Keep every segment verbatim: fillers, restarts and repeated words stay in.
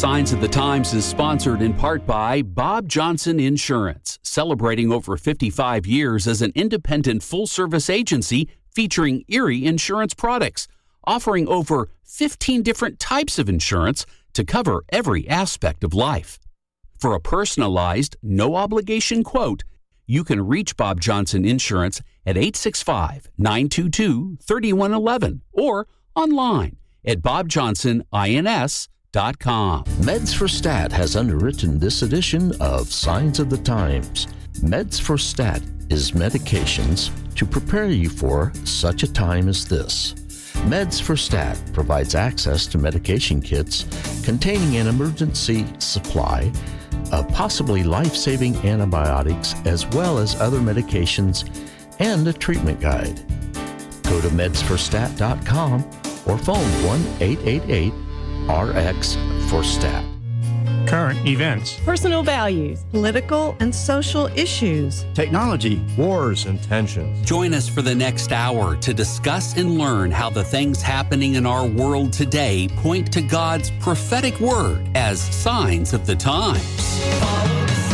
Signs of the Times is sponsored in part by Bob Johnson Insurance, celebrating over fifty-five years as an independent full-service agency featuring Erie insurance products, offering over fifteen different types of insurance to cover every aspect of life. For a personalized, no-obligation quote, you can reach Bob Johnson Insurance at eight six five, nine two two, three one one one or online at bob johnson ins dot com. Meds for Stat has underwritten this edition of Signs of the Times. Meds for Stat is medications to prepare you for such a time as this. Meds for Stat provides access to medication kits containing an emergency supply of possibly life-saving antibiotics as well as other medications and a treatment guide. Go to meds for stat dot com or phone one eight eight eight R X for stat. Current events, personal values, political and social issues, technology, wars, and tensions. Join us for the next hour to discuss and learn how the things happening in our world today point to God's prophetic word as signs of the times. Follow the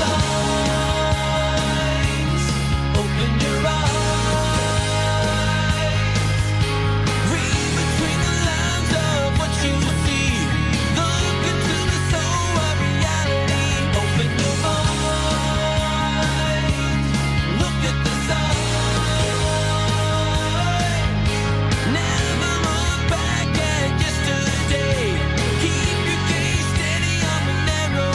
signs, open your eyes, read between the lines of what you see, look into the soul of reality, open your mind, look at the sign, never look back at yesterday, keep your gaze steady on the narrow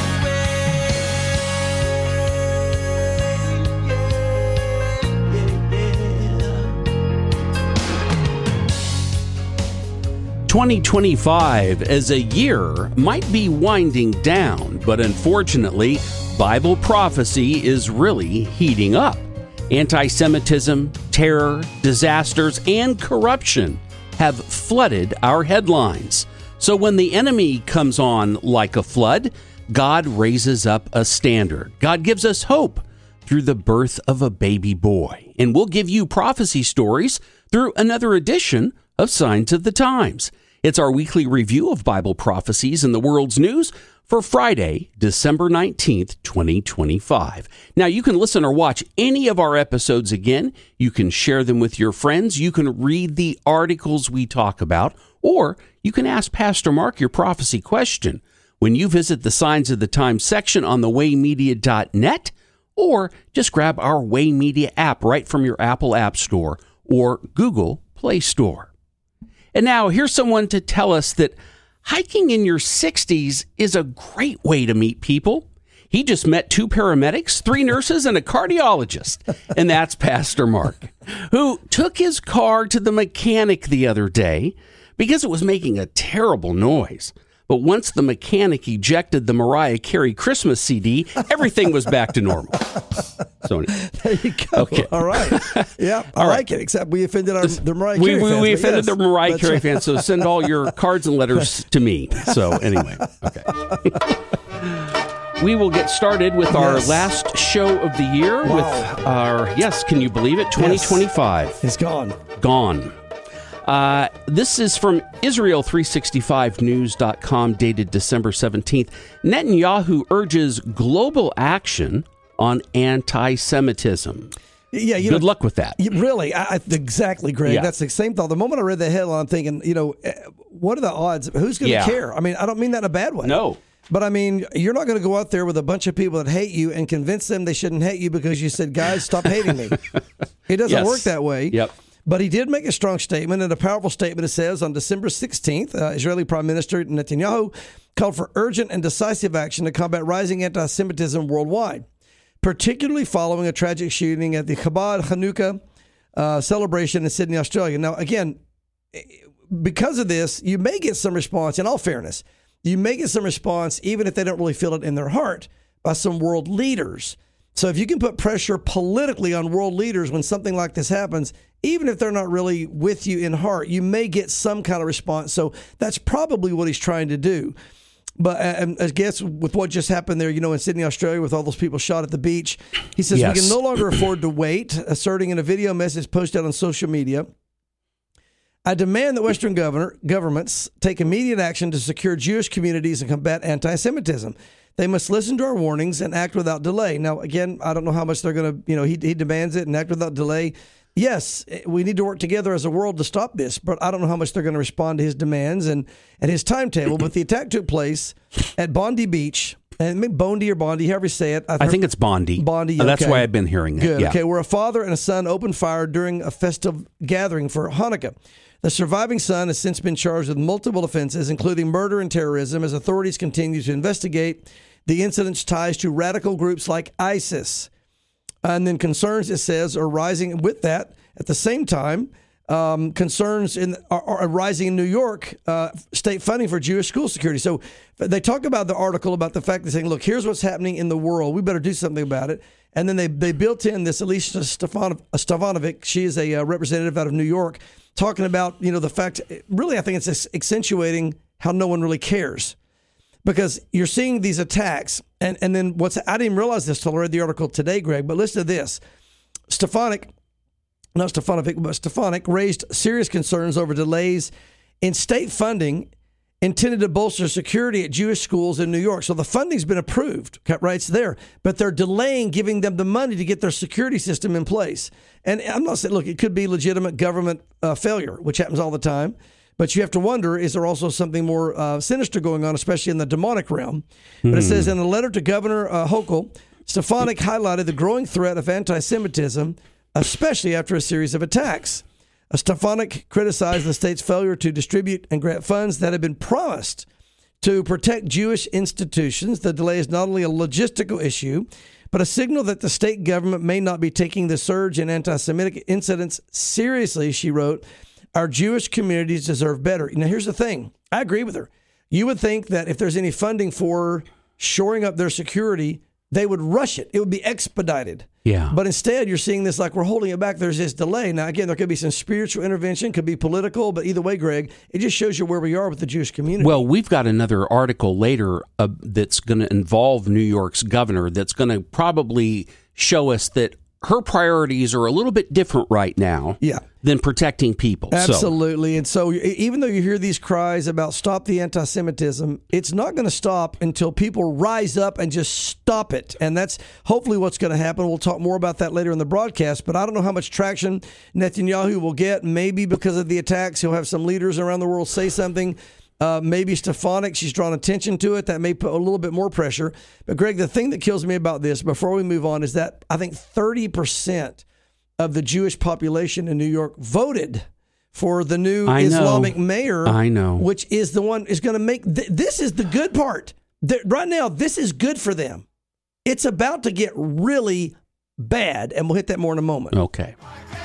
twenty twenty-five as a year might be winding down, but unfortunately, Bible prophecy is really heating up. Anti-Semitism, terror, disasters, and corruption have flooded our headlines. So when the enemy comes on like a flood, God raises up a standard. God gives us hope through the birth of a baby boy. And we'll give you prophecy stories through another edition of Signs of the Times. It's our weekly review of Bible prophecies in the world's news for Friday, December nineteenth, twenty twenty-five. Now, you can listen or watch any of our episodes again. You can share them with your friends. You can read the articles we talk about, or you can ask Pastor Mark your prophecy question when you visit the Signs of the Times section on the way media dot net, or just grab our Way Media app right from your Apple App Store or Google Play Store. And now here's someone to tell us that hiking in your sixties is a great way to meet people. He just met two paramedics, three nurses, and a cardiologist. And that's Pastor Mark, who took his car to the mechanic the other day because it was making a terrible noise. But once the mechanic ejected the Mariah Carey Christmas C D, everything was back to normal. So there you go. Okay. All right. Yeah, I all like right. it, except we offended our, the Mariah we, Carey we, fans. We offended yes, the Mariah Carey right. fans, so send all your cards and letters to me. So anyway, okay. We will get started with our yes. last show of the year wow. with our, yes, can you believe it, twenty twenty-five. Yes. It's gone. Gone. Uh, this is from Israel three sixty-five news dot com, dated December seventeenth. Netanyahu urges global action on anti-Semitism. Yeah, you Good know, luck with that. You, really, I, I, exactly, Greg. Yeah. That's the same thought. The moment I read the headline, I'm thinking, you know, what are the odds? Who's going to Yeah. care? I mean, I don't mean that in a bad way. No. But I mean, you're not going to go out there with a bunch of people that hate you and convince them they shouldn't hate you because you said, guys, stop hating me. It doesn't Yes. work that way. Yep. But he did make a strong statement, and a powerful statement. It says on December sixteenth, uh, Israeli Prime Minister Netanyahu called for urgent and decisive action to combat rising anti-Semitism worldwide, particularly following a tragic shooting at the Chabad Hanukkah uh, celebration in Sydney, Australia. Now, again, because of this, you may get some response, in all fairness, you may get some response, even if they don't really feel it in their heart, by some world leaders. So if you can put pressure politically on world leaders when something like this happens, even if they're not really with you in heart, you may get some kind of response. So that's probably what he's trying to do. But and I guess with what just happened there, you know, in Sydney, Australia, with all those people shot at the beach, he says Yes. we can no longer afford to wait, asserting in a video message posted on social media. I demand that Western governor, governments take immediate action to secure Jewish communities and combat anti-Semitism. They must listen to our warnings and act without delay. Now, again, I don't know how much they're going to, you know, he, he demands it and act without delay. Yes, we need to work together as a world to stop this, but I don't know how much they're going to respond to his demands and, and his timetable. But the attack took place at Bondi Beach, and maybe Bondi or Bondi, however you say it. I've I think it's Bondi. Bondi, Uh, That's okay. why I've been hearing it. Good. Yeah. Okay, where a father and a son opened fire during a festive gathering for Hanukkah. The surviving son has since been charged with multiple offenses, including murder and terrorism, as authorities continue to investigate the incident's ties to radical groups like ISIS. And then concerns, it says, are rising with that. At the same time, um, concerns in, are, are rising in New York, uh, state funding for Jewish school security. So they talk about the article about the fact that saying, look, here's what's happening in the world. We better do something about it. And then they, they built in this Alicia Stefanov, Stefanovic. She is a uh, representative out of New York, talking about, you know, the fact, really, I think it's accentuating how no one really cares. Because you're seeing these attacks, and, and then what's, I didn't even realize this till I read the article today, Greg, but listen to this. Stefanik, not Stefanovic, but Stefanik raised serious concerns over delays in state funding intended to bolster security at Jewish schools in New York. So the funding's been approved, right? It's there, but they're delaying giving them the money to get their security system in place. And I'm not saying, look, it could be legitimate government uh, failure, which happens all the time. But you have to wonder, is there also something more uh, sinister going on, especially in the demonic realm? Hmm. But it says in a letter to Governor uh, Hochul, Stefanik highlighted the growing threat of anti-Semitism, especially after a series of attacks. Uh, Stefanik criticized the state's failure to distribute and grant funds that had been promised to protect Jewish institutions. The delay is not only a logistical issue, but a signal that the state government may not be taking the surge in anti-Semitic incidents seriously, she wrote. Our Jewish communities deserve better. Now, here's the thing. I agree with her. You would think that if there's any funding for shoring up their security, they would rush it. It would be expedited. Yeah. But instead, you're seeing this like we're holding it back. There's this delay. Now, again, there could be some spiritual intervention, could be political, but either way, Greg, it just shows you where we are with the Jewish community. Well, we've got another article later uh, that's going to involve New York's governor that's going to probably show us that her priorities are a little bit different right now yeah. than protecting people. Absolutely. So. And so even though you hear these cries about stop the anti-Semitism, it's not going to stop until people rise up and just stop it. And that's hopefully what's going to happen. We'll talk more about that later in the broadcast, but I don't know how much traction Netanyahu will get. Maybe because of the attacks, he'll have some leaders around the world say something. Uh, maybe Stefanik, she's drawn attention to it. That may put a little bit more pressure. But, Greg, the thing that kills me about this, before we move on, is that I think thirty percent of the Jewish population in New York voted for the new I Islamic know. mayor. I know. Which is the one is going to make th- this is the good part. Th- right now, this is good for them. It's about to get really bad, and we'll hit that more in a moment. Okay.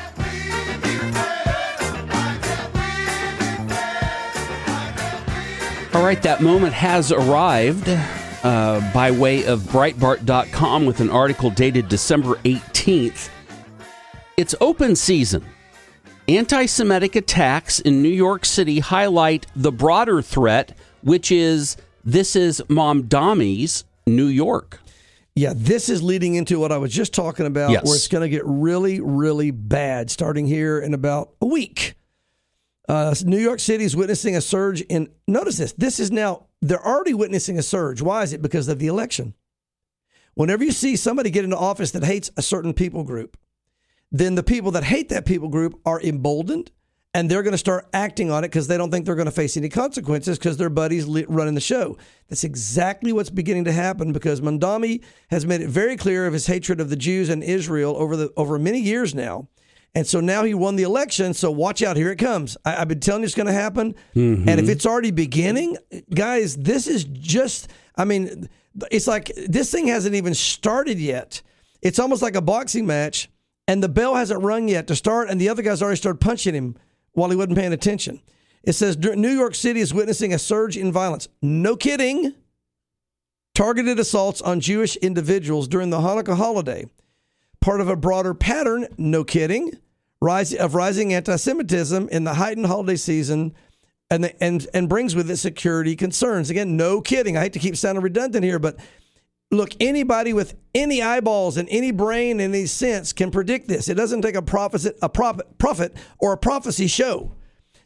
All right, that moment has arrived uh, by way of Breitbart dot com with an article dated December eighteenth. It's open season. Anti-Semitic attacks in New York City highlight the broader threat, which is this is Mamdami's New York. Yeah, this is leading into what I was just talking about, Yes. where it's going to get really, really bad starting here in about a week. Uh, New York City is witnessing a surge in, notice this, this is now, they're already witnessing a surge. Why is it? Because of the election. Whenever you see somebody get into office that hates a certain people group, then the people that hate that people group are emboldened, and they're going to start acting on it because they don't think they're going to face any consequences because their buddies running the show. That's exactly what's beginning to happen because Mamdani has made it very clear of his hatred of the Jews and Israel over the over many years now. And so now he won the election, so watch out. Here it comes. I, I've been telling you it's going to happen. Mm-hmm. And if it's already beginning, guys, this is just, I mean, it's like this thing hasn't even started yet. It's almost like a boxing match, and the bell hasn't rung yet to start, and the other guys already started punching him while he wasn't paying attention. It says New York City is witnessing a surge in violence. No kidding. Targeted assaults on Jewish individuals during the Hanukkah holiday. Part of a broader pattern, no kidding, rise of rising anti-Semitism in the heightened holiday season and, the, and, and brings with it security concerns. Again, no kidding. I hate to keep sounding redundant here, but look, anybody with any eyeballs and any brain and any sense can predict this. It doesn't take a prophet, a prophet, prophet or a prophecy show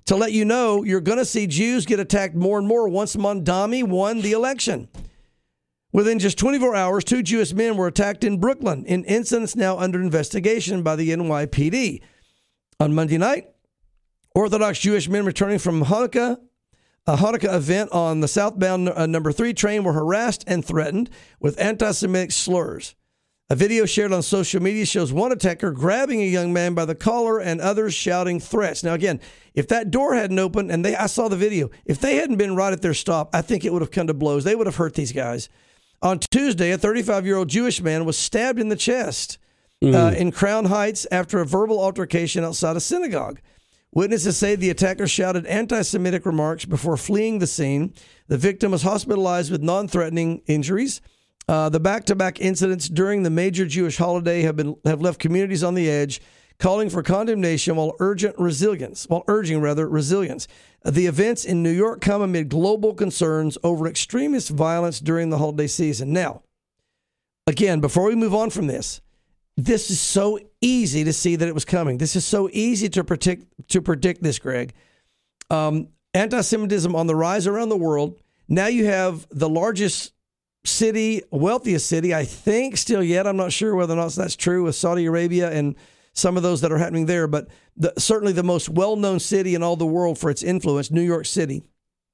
to let you know you're going to see Jews get attacked more and more once Mamdani won the election. Within just twenty-four hours, two Jewish men were attacked in Brooklyn in incidents now under investigation by the N Y P D. On Monday night, Orthodox Jewish men returning from Hanukkah, a Hanukkah event on the southbound uh, number three train were harassed and threatened with anti-Semitic slurs. A video shared on social media shows one attacker grabbing a young man by the collar and others shouting threats. Now, again, if that door hadn't opened, and they, I saw the video, if they hadn't been right at their stop, I think it would have come to blows. They would have hurt these guys. On Tuesday, a thirty-five-year-old Jewish man was stabbed in the chest mm. uh, in Crown Heights after a verbal altercation outside a synagogue. Witnesses say the attacker shouted anti-Semitic remarks before fleeing the scene. The victim was hospitalized with non-threatening injuries. Uh, the back-to-back incidents during the major Jewish holiday have been have left communities on the edge, calling for condemnation while urgent resilience, while urging rather resilience. The events in New York come amid global concerns over extremist violence during the holiday season. Now, again, before we move on from this, this is so easy to see that it was coming. This is so easy to predict to predict this, Greg. Um, anti-Semitism on the rise around the world. Now you have the largest city, wealthiest city, I think still yet. I'm not sure whether or not that's true with Saudi Arabia and some of those that are happening there, but the, certainly the most well-known city in all the world for its influence, New York City.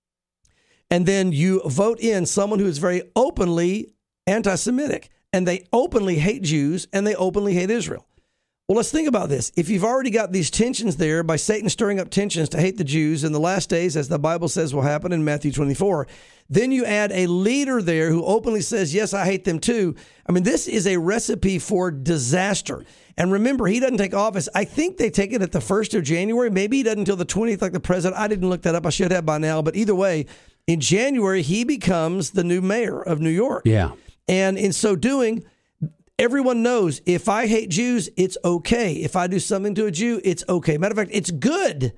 And then you vote in someone who is very openly anti-Semitic, and they openly hate Jews, and they openly hate Israel. Well, let's think about this. If you've already got these tensions there by Satan stirring up tensions to hate the Jews in the last days, as the Bible says will happen in Matthew twenty-four, then you add a leader there who openly says, yes, I hate them too. I mean, this is a recipe for disaster. And remember, he doesn't take office. I think they take it at the first of January. Maybe he doesn't until the twentieth like the president. I didn't look that up. I should have by now. But either way, in January, he becomes the new mayor of New York. Yeah. And in so doing, everyone knows if I hate Jews, it's okay. If I do something to a Jew, it's okay. Matter of fact, it's good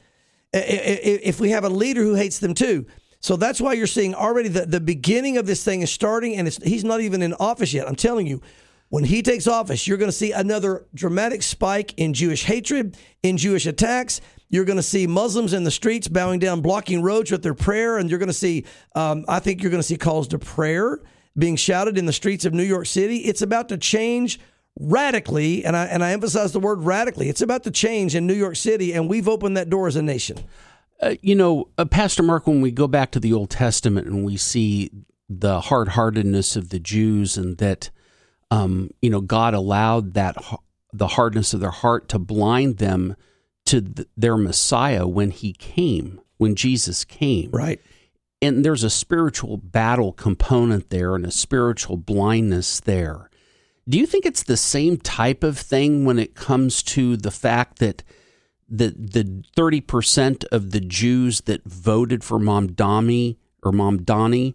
if we have a leader who hates them too. So that's why you're seeing already the, the beginning of this thing is starting, and it's, he's not even in office yet. I'm telling you, when he takes office, you're going to see another dramatic spike in Jewish hatred, in Jewish attacks. You're going to see Muslims in the streets bowing down, blocking roads with their prayer, and you're going to see, um, I think you're going to see calls to prayer being shouted in the streets of New York City. It's about to change radically, and I and I emphasize the word radically. It's about to change in New York City, and we've opened that door as a nation. Uh, you know, uh, Pastor Mark, when we go back to the Old Testament and we see the hard-heartedness of the Jews, and that, um, you know, God allowed that the hardness of their heart to blind them to th- their Messiah when he came, when Jesus came. Right. And there's a spiritual battle component there and a spiritual blindness there. Do you think it's the same type of thing when it comes to the fact that the the thirty percent of the Jews that voted for Mamdani or Mamdani,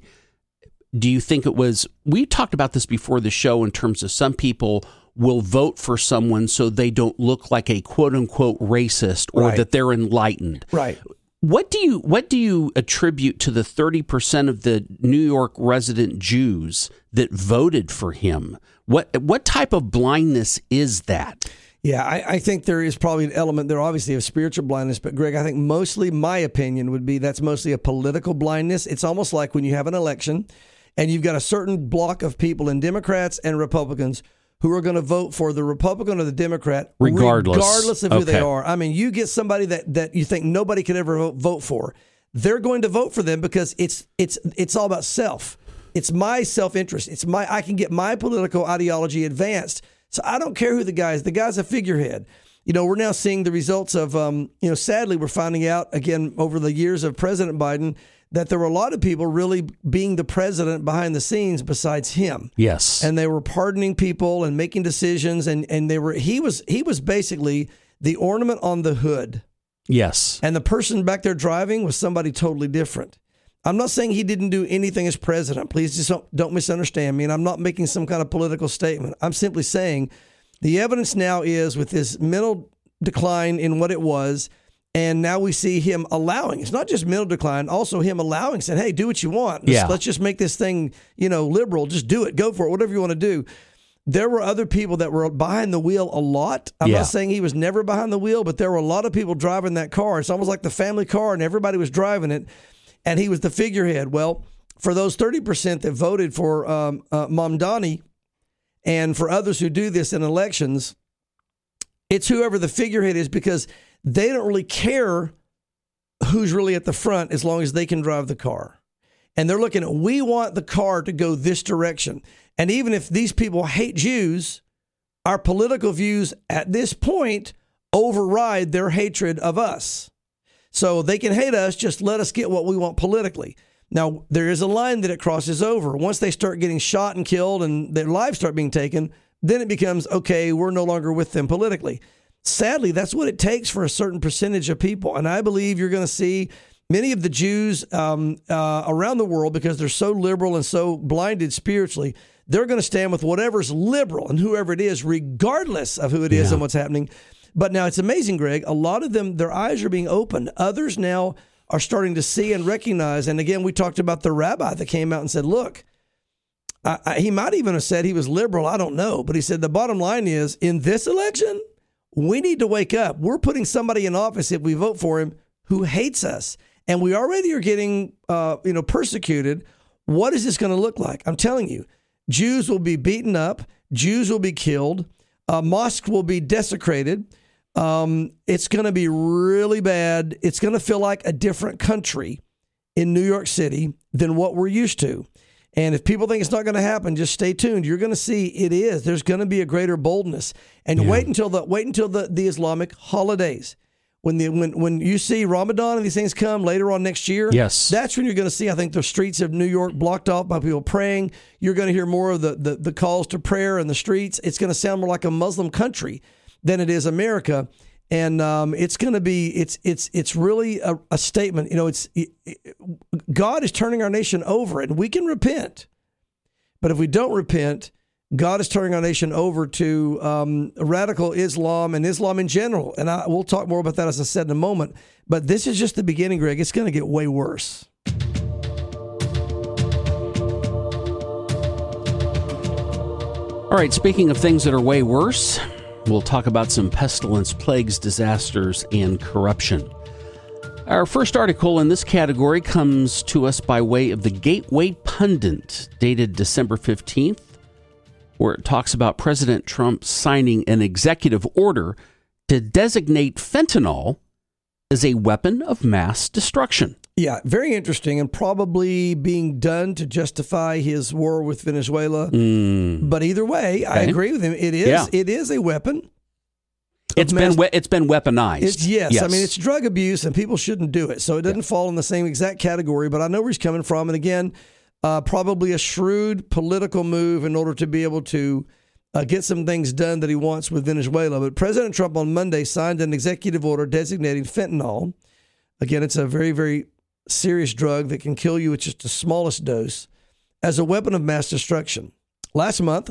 do you think it was, we talked about this before the show in terms of some people will vote for someone so they don't look like a quote unquote racist or right. that they're enlightened. Right. What do you what do you attribute to the thirty percent of the New York resident Jews that voted for him? What what type of blindness is that? Yeah, I, I think there is probably an element there, obviously, of spiritual blindness. But, Greg, I think mostly my opinion would be that's mostly a political blindness. It's almost like when you have an election and you've got a certain block of people in Democrats and Republicans who are going to vote for the Republican or the Democrat, regardless, regardless of who okay. they are. I mean, you get somebody that, that you think nobody could ever vote, vote for. They're going to vote for them because it's it's it's all about self. It's my self-interest. It's my I can get my political ideology advanced. So I don't care who the guy is. The guy's a figurehead. You know, we're now seeing the results of, um, you know, sadly, we're finding out, again, over the years of President Biden, that there were a lot of people really being the president behind the scenes besides him. Yes. And they were pardoning people and making decisions. And, and they were he was he was basically the ornament on the hood. Yes. And the person back there driving was somebody totally different. I'm not saying he didn't do anything as president. Please just don't, don't misunderstand me. And I'm not making some kind of political statement. I'm simply saying the evidence now is with this mental decline in what it was, and now we see him allowing, it's not just mental decline, also him allowing, saying, hey, do what you want. Let's, yeah. let's just make this thing, you know, liberal. Just do it. Go for it. Whatever you want to do. there were other people that were behind the wheel a lot. I'm Yeah. not saying he was never behind the wheel, but there were a lot of people driving that car. It's almost like the family car, and everybody was driving it, and he was the figurehead. Well, for those thirty percent that voted for um, uh, Mamdani, and for others who do this in elections, it's whoever the figurehead is, because they don't really care who's really at the front as long as they can drive the car. And they're looking at, we want the car to go this direction. And even if these people hate Jews, our political views at this point override their hatred of us. So they can hate us, just let us get what we want politically. Now, there is a line that it crosses over. Once they start getting shot and killed and their lives start being taken, then it becomes, okay, we're no longer with them politically. Sadly, that's what it takes for a certain percentage of people. And I believe you're going to see many of the Jews um, uh, around the world, because they're so liberal and so blinded spiritually, they're going to stand with whatever's liberal and whoever it is, regardless of who it is Yeah. and what's happening. But now it's amazing, Greg. A lot of them, their eyes are being opened. Others now are starting to see and recognize. And again, we talked about the rabbi that came out and said, look, I, I, he might even have said he was liberal. I don't know. But he said the bottom line is, in this election, we need to wake up. We're putting somebody in office, if we vote for him, who hates us. And we already are getting uh, you know, persecuted. What is this going to look like? I'm telling you, Jews will be beaten up. Jews will be killed. Uh, mosques will be desecrated. Um, it's going to be really bad. It's going to feel like a different country in New York City than what we're used to. And if people think it's not going to happen, just stay tuned. You're going to see it is. There's going to be a greater boldness. And Yeah. wait until the wait until the, the Islamic holidays. When the when when you see Ramadan and these things come later on next year, Yes. that's when you're going to see, I think, the streets of New York blocked off by people praying. You're going to hear more of the, the, the calls to prayer in the streets. It's going to sound more like a Muslim country than it is America. And um, it's going to be, it's it's it's really a, a statement. You know, it's it, it, God is turning our nation over, and we can repent. But if we don't repent, God is turning our nation over to um, radical Islam and Islam in general. And I, we'll talk more about that, as I said, in a moment. But this is just the beginning, Greg. It's going to get way worse. All right, speaking of things that are way worse, we'll talk about some pestilence, plagues, disasters, and corruption. Our first article in this category comes to us by way of the Gateway Pundit, dated December fifteenth, where it talks about President Trump signing an executive order to designate fentanyl as a weapon of mass destruction. Yeah, very interesting, and probably being done to justify his war with Venezuela. Mm. But either way, I Okay. agree with him. It is Yeah. it is a weapon. It's mass- been we- it's been weaponized. It's, yes. I mean, it's drug abuse, and people shouldn't do it. So it doesn't fall in the same exact category, but I know where he's coming from. And again, uh, probably a shrewd political move in order to be able to uh, get some things done that he wants with Venezuela. But President Trump on Monday signed an executive order designating fentanyl. Again, it's a very, very serious drug that can kill you with just the smallest dose, as a weapon of mass destruction. Last month,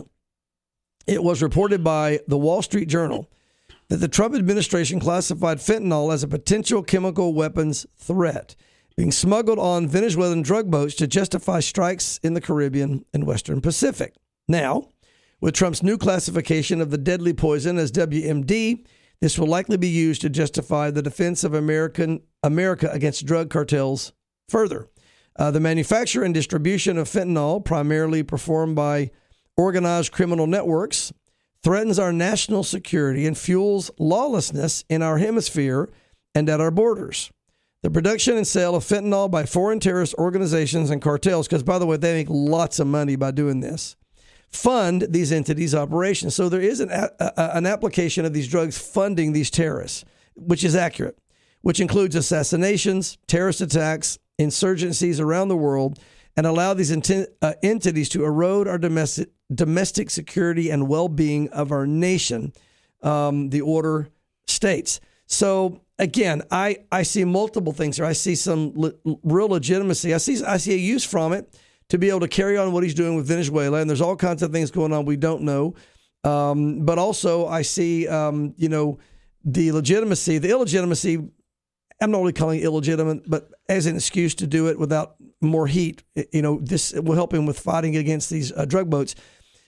it was reported by the Wall Street Journal that the Trump administration classified fentanyl as a potential chemical weapons threat, being smuggled on Venezuelan drug boats to justify strikes in the Caribbean and Western Pacific. Now, with Trump's new classification of the deadly poison as W M D, this will likely be used to justify the defense of American America against drug cartels further. Uh, the manufacture and distribution of fentanyl, primarily performed by organized criminal networks, threatens our national security and fuels lawlessness in our hemisphere and at our borders. The production and sale of fentanyl by foreign terrorist organizations and cartels, because, by the way, they make lots of money by doing this, fund these entities' operations. So there is an, a, a, an application of these drugs funding these terrorists, which is accurate, which includes assassinations, terrorist attacks, insurgencies around the world, and allow these ent- uh, entities to erode our domestic domestic security and well-being of our nation, um, the order states. So again, I, I see multiple things here. I see some le- real legitimacy. I see I see a use from it to be able to carry on what he's doing with Venezuela, and there's all kinds of things going on we don't know. Um, but also I see, um, you know, the legitimacy, the illegitimacy. I'm not really calling it illegitimate, but as an excuse to do it without more heat. You know, this will help him with fighting against these uh, drug boats.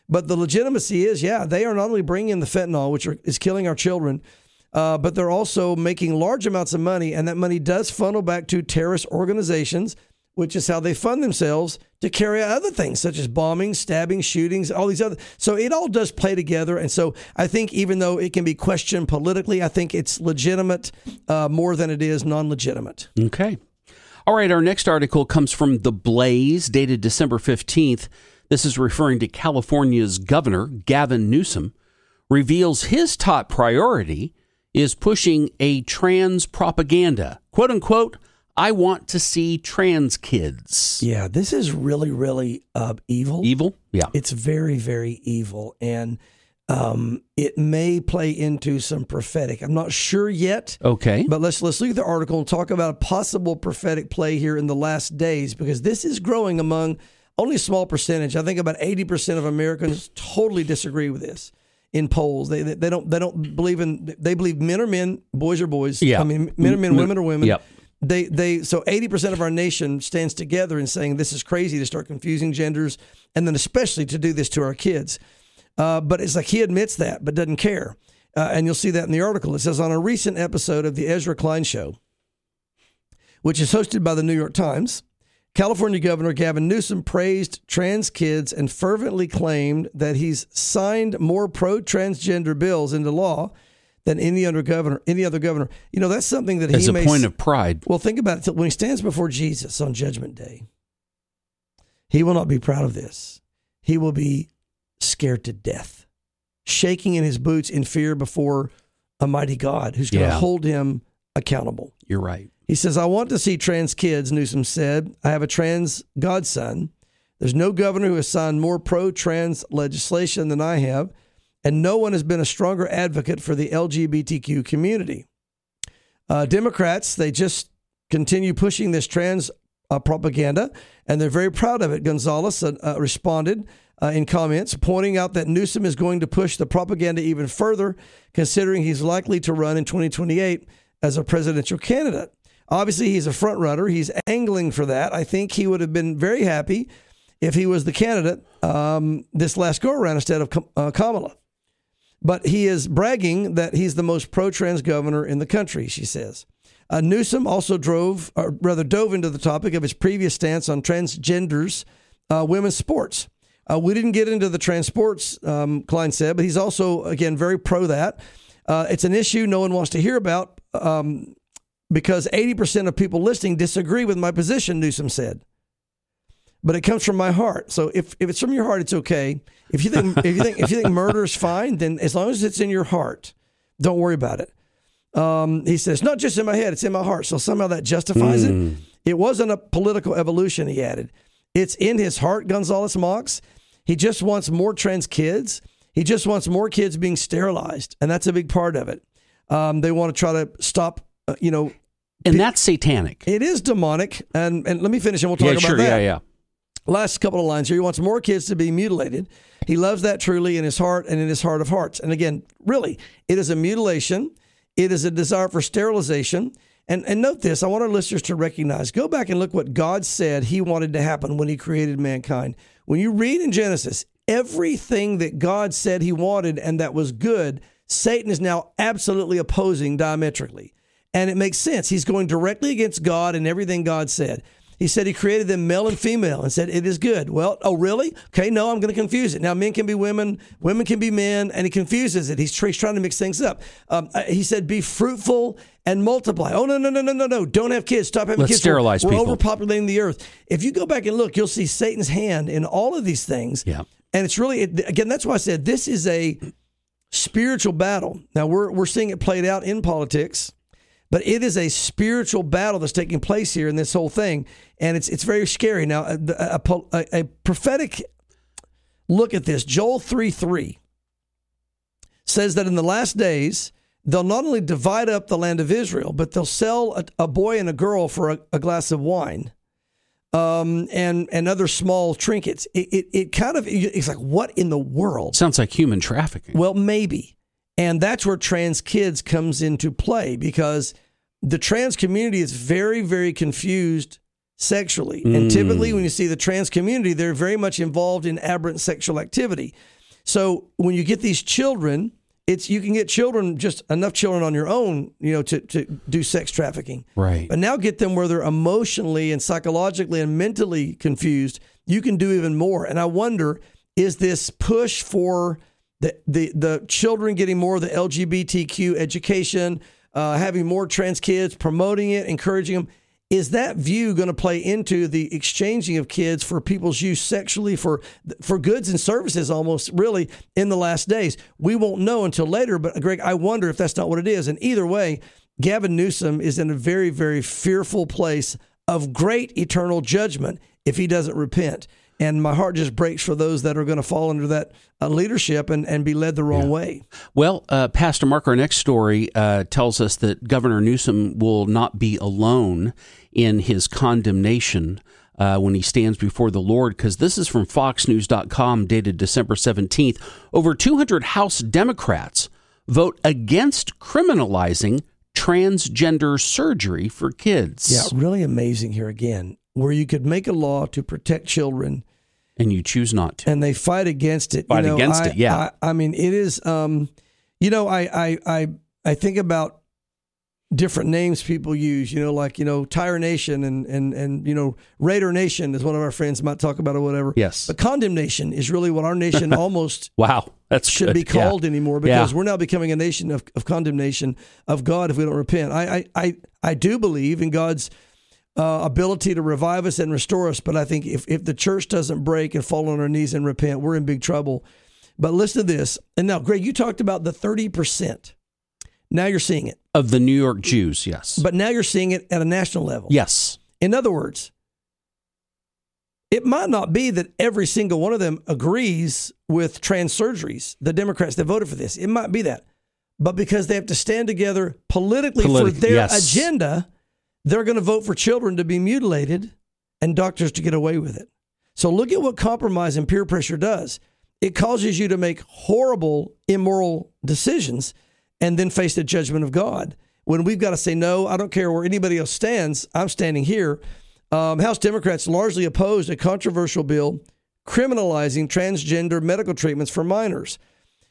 But the legitimacy is, yeah, they are not only bringing in the fentanyl, which are, is killing our children, uh, but they're also making large amounts of money, and that money does funnel back to terrorist organizations, which is how they fund themselves to carry out other things, such as bombings, stabbings, shootings, all these other. So it all does play together. And so I think even though it can be questioned politically, I think it's legitimate uh, more than it is non-legitimate. Okay. All right. Our next article comes from The Blaze, dated December fifteenth. This is referring to California's governor, Gavin Newsom, reveals his top priority is pushing a trans propaganda, quote unquote, I want to see trans kids. Yeah, this is really, really uh, evil. Evil? Yeah. It's very, very evil. And um, it may play into some prophetic. I'm not sure yet. Okay. But let's let's look at the article and talk about a possible prophetic play here in the last days, because this is growing among only a small percentage. I think about eighty percent of Americans totally disagree with this in polls. They, they they don't they don't believe in, they believe men are men, boys are boys. Yeah. I mean, men are men, women are women. Yep. They they so eighty percent of our nation stands together in saying this is crazy to start confusing genders, and then especially to do this to our kids. Uh, but it's like he admits that, but doesn't care. Uh, and you'll see that in the article. It says, on a recent episode of the Ezra Klein Show, which is hosted by the New York Times, California Governor Gavin Newsom praised trans kids and fervently claimed that he's signed more pro-transgender bills into law than any other governor. Any other governor, you know, that's something that he as a may, point of pride. Well, think about it. When he stands before Jesus on Judgment Day, he will not be proud of this. He will be scared to death, shaking in his boots in fear before a mighty God who's going to Yeah. hold him accountable. You're right. He says, I want to see trans kids, Newsom said. I have a trans godson. There's no governor who has signed more pro-trans legislation than I have, and no one has been a stronger advocate for the L G B T Q community. Uh, Democrats, they just continue pushing this trans uh, propaganda, and they're very proud of it. Gonzalez uh, uh, responded uh, in comments, pointing out that Newsom is going to push the propaganda even further, considering he's likely to run in twenty twenty-eight as a presidential candidate. Obviously, he's a front runner. He's angling for that. I think he would have been very happy if he was the candidate um, this last go-around instead of uh, Kamala. But he is bragging that he's the most pro-trans governor in the country, she says. Uh, Newsom also drove, or rather dove into the topic of his previous stance on transgenders, uh, women's sports. Uh, we didn't get into the trans sports, um, Klein said, but he's also, again, very pro that. Uh, it's an issue no one wants to hear about um, because eighty percent of people listening disagree with my position, Newsom said. But it comes from my heart. So if, if it's from your heart, it's okay. If you think if you think if you think murder is fine, then as long as it's in your heart, don't worry about it. Um, he says, not just in my head, it's in my heart. So somehow that justifies mm. it. It wasn't a political evolution, he added. It's in his heart, Gonzalez mocks. He just wants more trans kids. He just wants more kids being sterilized, and that's a big part of it. Um, they want to try to stop, uh, you know. And pe- that's satanic. It is demonic. And, and let me finish, and we'll talk yeah, about sure, that. Yeah, yeah. Last couple of lines here. He wants more kids to be mutilated. He loves that truly in his heart and in his heart of hearts. And again, really, it is a mutilation. It is a desire for sterilization. And, and note this, I want our listeners to recognize, go back and look what God said he wanted to happen when he created mankind. When you read in Genesis, everything that God said he wanted and that was good, Satan is now absolutely opposing diametrically. And it makes sense. He's going directly against God and everything God said. He said he created them male and female and said, it is good. Well, oh, really? Okay, no, I'm going to confuse it. Now, men can be women, women can be men, and he confuses it. He's, he's trying to mix things up. Um, he said, be fruitful and multiply. Oh, no, no, no, no, no, no. Don't have kids. Stop having Let's kids. sterilize we're, we're people. overpopulating the earth. If you go back and look, you'll see Satan's hand in all of these things. Yeah. And it's really, again, that's why I said this is a spiritual battle. Now, we're we're seeing it played out in politics. But it is a spiritual battle that's taking place here in this whole thing, and it's it's very scary. Now, a, a, a, a prophetic look at this, Joel three three, says that in the last days, they'll not only divide up the land of Israel, but they'll sell a, a boy and a girl for a, a glass of wine um, and, and other small trinkets. It, it, it kind of, it's like, what in the world? Sounds like human trafficking. Well, maybe. And that's where trans kids comes into play, because the trans community is very, very confused sexually. Mm. And typically when you see the trans community, they're very much involved in aberrant sexual activity. So when you get these children, it's you can get children, just enough children on your own, you know, to, to do sex trafficking. Right. But now get them where they're emotionally and psychologically and mentally confused. You can do even more. And I wonder, is this push for the the, the children getting more of the L G B T Q education, uh, having more trans kids, promoting it, encouraging them, is that view going to play into the exchanging of kids for people's use sexually for for goods and services almost really in the last days? We won't know until later, but Greg, I wonder if that's not what it is. And either way, Gavin Newsom is in a very, very fearful place of great eternal judgment if he doesn't repent. And my heart just breaks for those that are going to fall under that uh, leadership and, and be led the wrong yeah. way. Well, uh, Pastor Mark, our next story uh, tells us that Governor Newsom will not be alone in his condemnation uh, when he stands before the Lord, because this is from fox news dot com, dated December seventeenth. Over two hundred House Democrats vote against criminalizing transgender surgery for kids. Yeah, really amazing here again, where you could make a law to protect children, and you choose not to, and they fight against it. Fight you know, against I, it, yeah. I, I mean, it is. Um, you know, I, I, I, I think about different names people use. You know, like you know, Tire Nation and and and you know, Raider Nation is one of our friends might talk about or whatever. Yes, but condemnation is really what our nation almost wow that's should good. be called yeah. anymore, because yeah. we're now becoming a nation of, of condemnation of God if we don't repent. I I I, I do believe in God's Uh, ability to revive us and restore us. But I think if, if the church doesn't break and fall on our knees and repent, we're in big trouble. But listen to this. And now, Greg, you talked about the thirty percent. Now you're seeing it. Of the New York Jews, yes. But now you're seeing it at a national level. Yes. In other words, it might not be that every single one of them agrees with trans surgeries, the Democrats that voted for this. It might be that. But because they have to stand together politically Politic, for their yes. agenda, they're going to vote for children to be mutilated and doctors to get away with it. So look at what compromise and peer pressure does. It causes you to make horrible, immoral decisions and then face the judgment of God. When we've got to say, no, I don't care where anybody else stands, I'm standing here. Um, House Democrats largely opposed a controversial bill criminalizing transgender medical treatments for minors,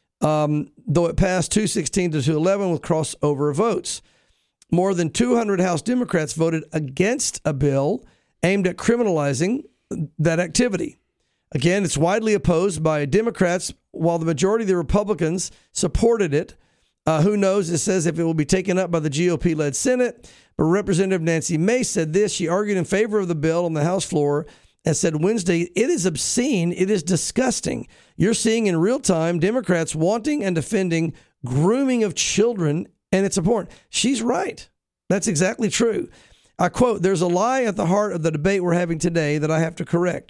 um, though it passed two sixteen to two eleven with crossover votes. More than two hundred House Democrats voted against a bill aimed at criminalizing that activity. Again, it's widely opposed by Democrats, while the majority of the Republicans supported it. Uh, who knows? It says if it will be taken up by the G O P-led Senate. But Representative Nancy Mace said this. She argued in favor of the bill on the House floor and said Wednesday, it is obscene. It is disgusting. You're seeing in real time Democrats wanting and defending grooming of children, and it's important. She's right. That's exactly true. I quote, there's a lie at the heart of the debate we're having today that I have to correct.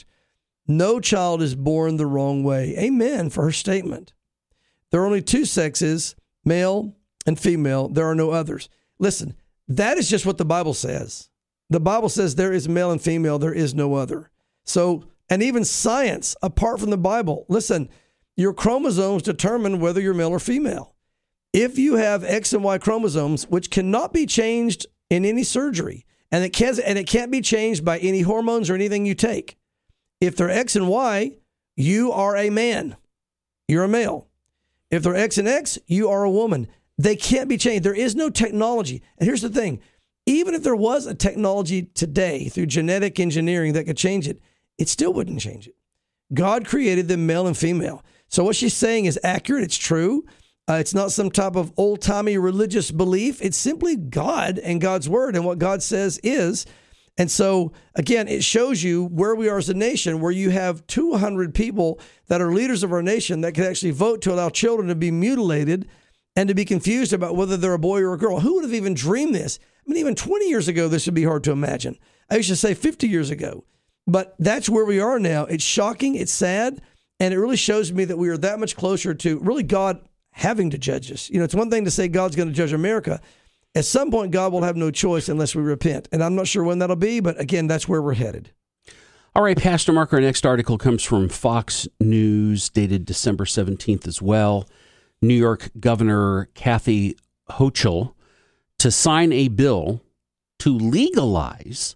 No child is born the wrong way. Amen for her statement. There are only two sexes, male and female. There are no others. Listen, that is just what the Bible says. The Bible says there is male and female. There is no other. So, and even science, apart from the Bible, listen, your chromosomes determine whether you're male or female. If you have X and Y chromosomes, which cannot be changed in any surgery, and it can't, and it can't be changed by any hormones or anything you take. If they're X and Y, you are a man. You're a male. If they're X and X, you are a woman. They can't be changed. There is no technology. And here's the thing. Even if there was a technology today through genetic engineering that could change it, it still wouldn't change it. God created them male and female. So what she's saying is accurate. It's true. Uh, it's not some type of old-timey religious belief. It's simply God and God's word and what God says is. And so, again, it shows you where we are as a nation, where you have two hundred people that are leaders of our nation that could actually vote to allow children to be mutilated and to be confused about whether they're a boy or a girl. Who would have even dreamed this? I mean, even twenty years ago, this would be hard to imagine. I used to say fifty years ago. But that's where we are now. It's shocking. It's sad. And it really shows me that we are that much closer to really God having to judge us. You know, it's one thing to say God's going to judge America. At some point, God will have no choice unless we repent. And I'm not sure when that'll be, but again, that's where we're headed. All right, Pastor Mark, our next article comes from Fox News, dated December seventeenth as well. New York Governor Kathy Hochul to sign a bill to legalize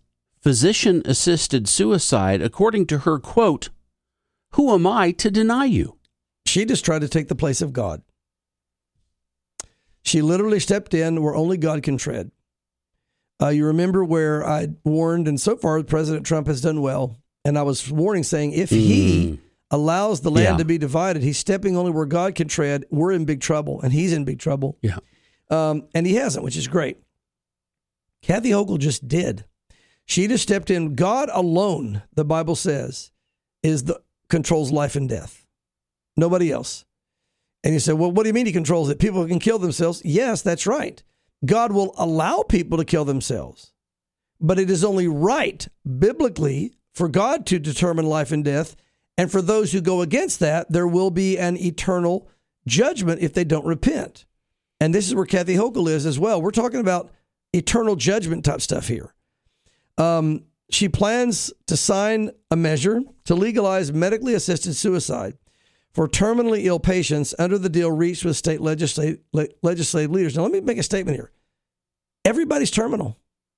physician-assisted suicide, according to her, quote, "Who am I to deny you?" She just tried to take the place of God. She literally stepped in where only God can tread. Uh, you remember where I warned, and so far President Trump has done well, and I was warning saying if he mm. allows the land yeah. to be divided, he's stepping only where God can tread, we're in big trouble, and he's in big trouble. Yeah, um, and he hasn't, which is great. Kathy Hochul just did. She just stepped in. God alone, the Bible says, is the controls life and death. Nobody else. And you say, well, what do you mean he controls it? People can kill themselves. Yes, that's right. God will allow people to kill themselves. But it is only right, biblically, for God to determine life and death. And for those who go against that, there will be an eternal judgment if they don't repent. And this is where Kathy Hochul is as well. We're talking about eternal judgment type stuff here. Um, she plans to sign a measure to legalize medically assisted suicide for terminally ill patients under the deal reached with state legislative, legislative leaders. Now, let me make a statement here. Everybody's terminal.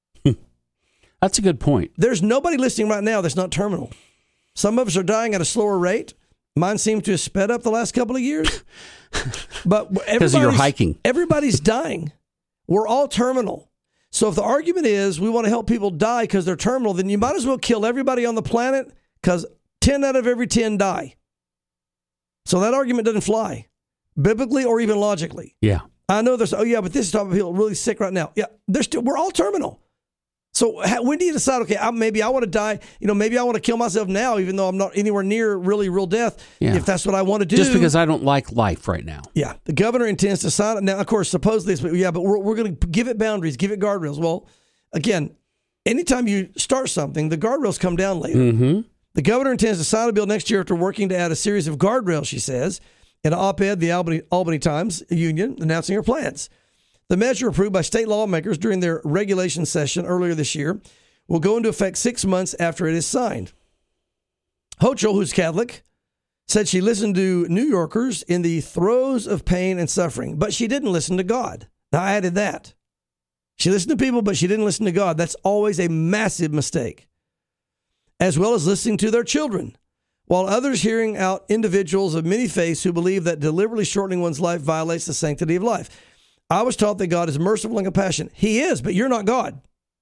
That's a good point. There's nobody listening right now that's not terminal. Some of us are dying at a slower rate. Mine seems to have sped up the last couple of years. But because you're hiking. Everybody's dying. We're all terminal. So if the argument is we want to help people die because they're terminal, then you might as well kill everybody on the planet because ten out of every ten die. So that argument doesn't fly, biblically or even logically. Yeah. I know there's, oh yeah, but this is talking about people really sick right now. Yeah, they're still, we're all terminal. So how, when do you decide, okay, I, maybe I want to die, you know, maybe I want to kill myself now, even though I'm not anywhere near really real death, yeah. if that's what I want to do. Just because I don't like life right now. Yeah. The governor intends to sign it. Now, of course, supposedly, it's, yeah, but we're, we're going to give it boundaries, give it guardrails. Well, again, anytime you start something, the guardrails come down later. Mm-hmm. The governor intends to sign a bill next year after working to add a series of guardrails, she says, in an op-ed, the Albany, Albany Times Union, announcing her plans. The measure, approved by state lawmakers during their regulation session earlier this year, will go into effect six months after it is signed. Hochul, who's Catholic, said she listened to New Yorkers in the throes of pain and suffering, but she didn't listen to God. Now, I added that. She listened to people, but she didn't listen to God. That's always a massive mistake. As well as listening to their children, while others hearing out individuals of many faiths who believe that deliberately shortening one's life violates the sanctity of life. I was taught that God is merciful and compassionate. He is, but you're not God.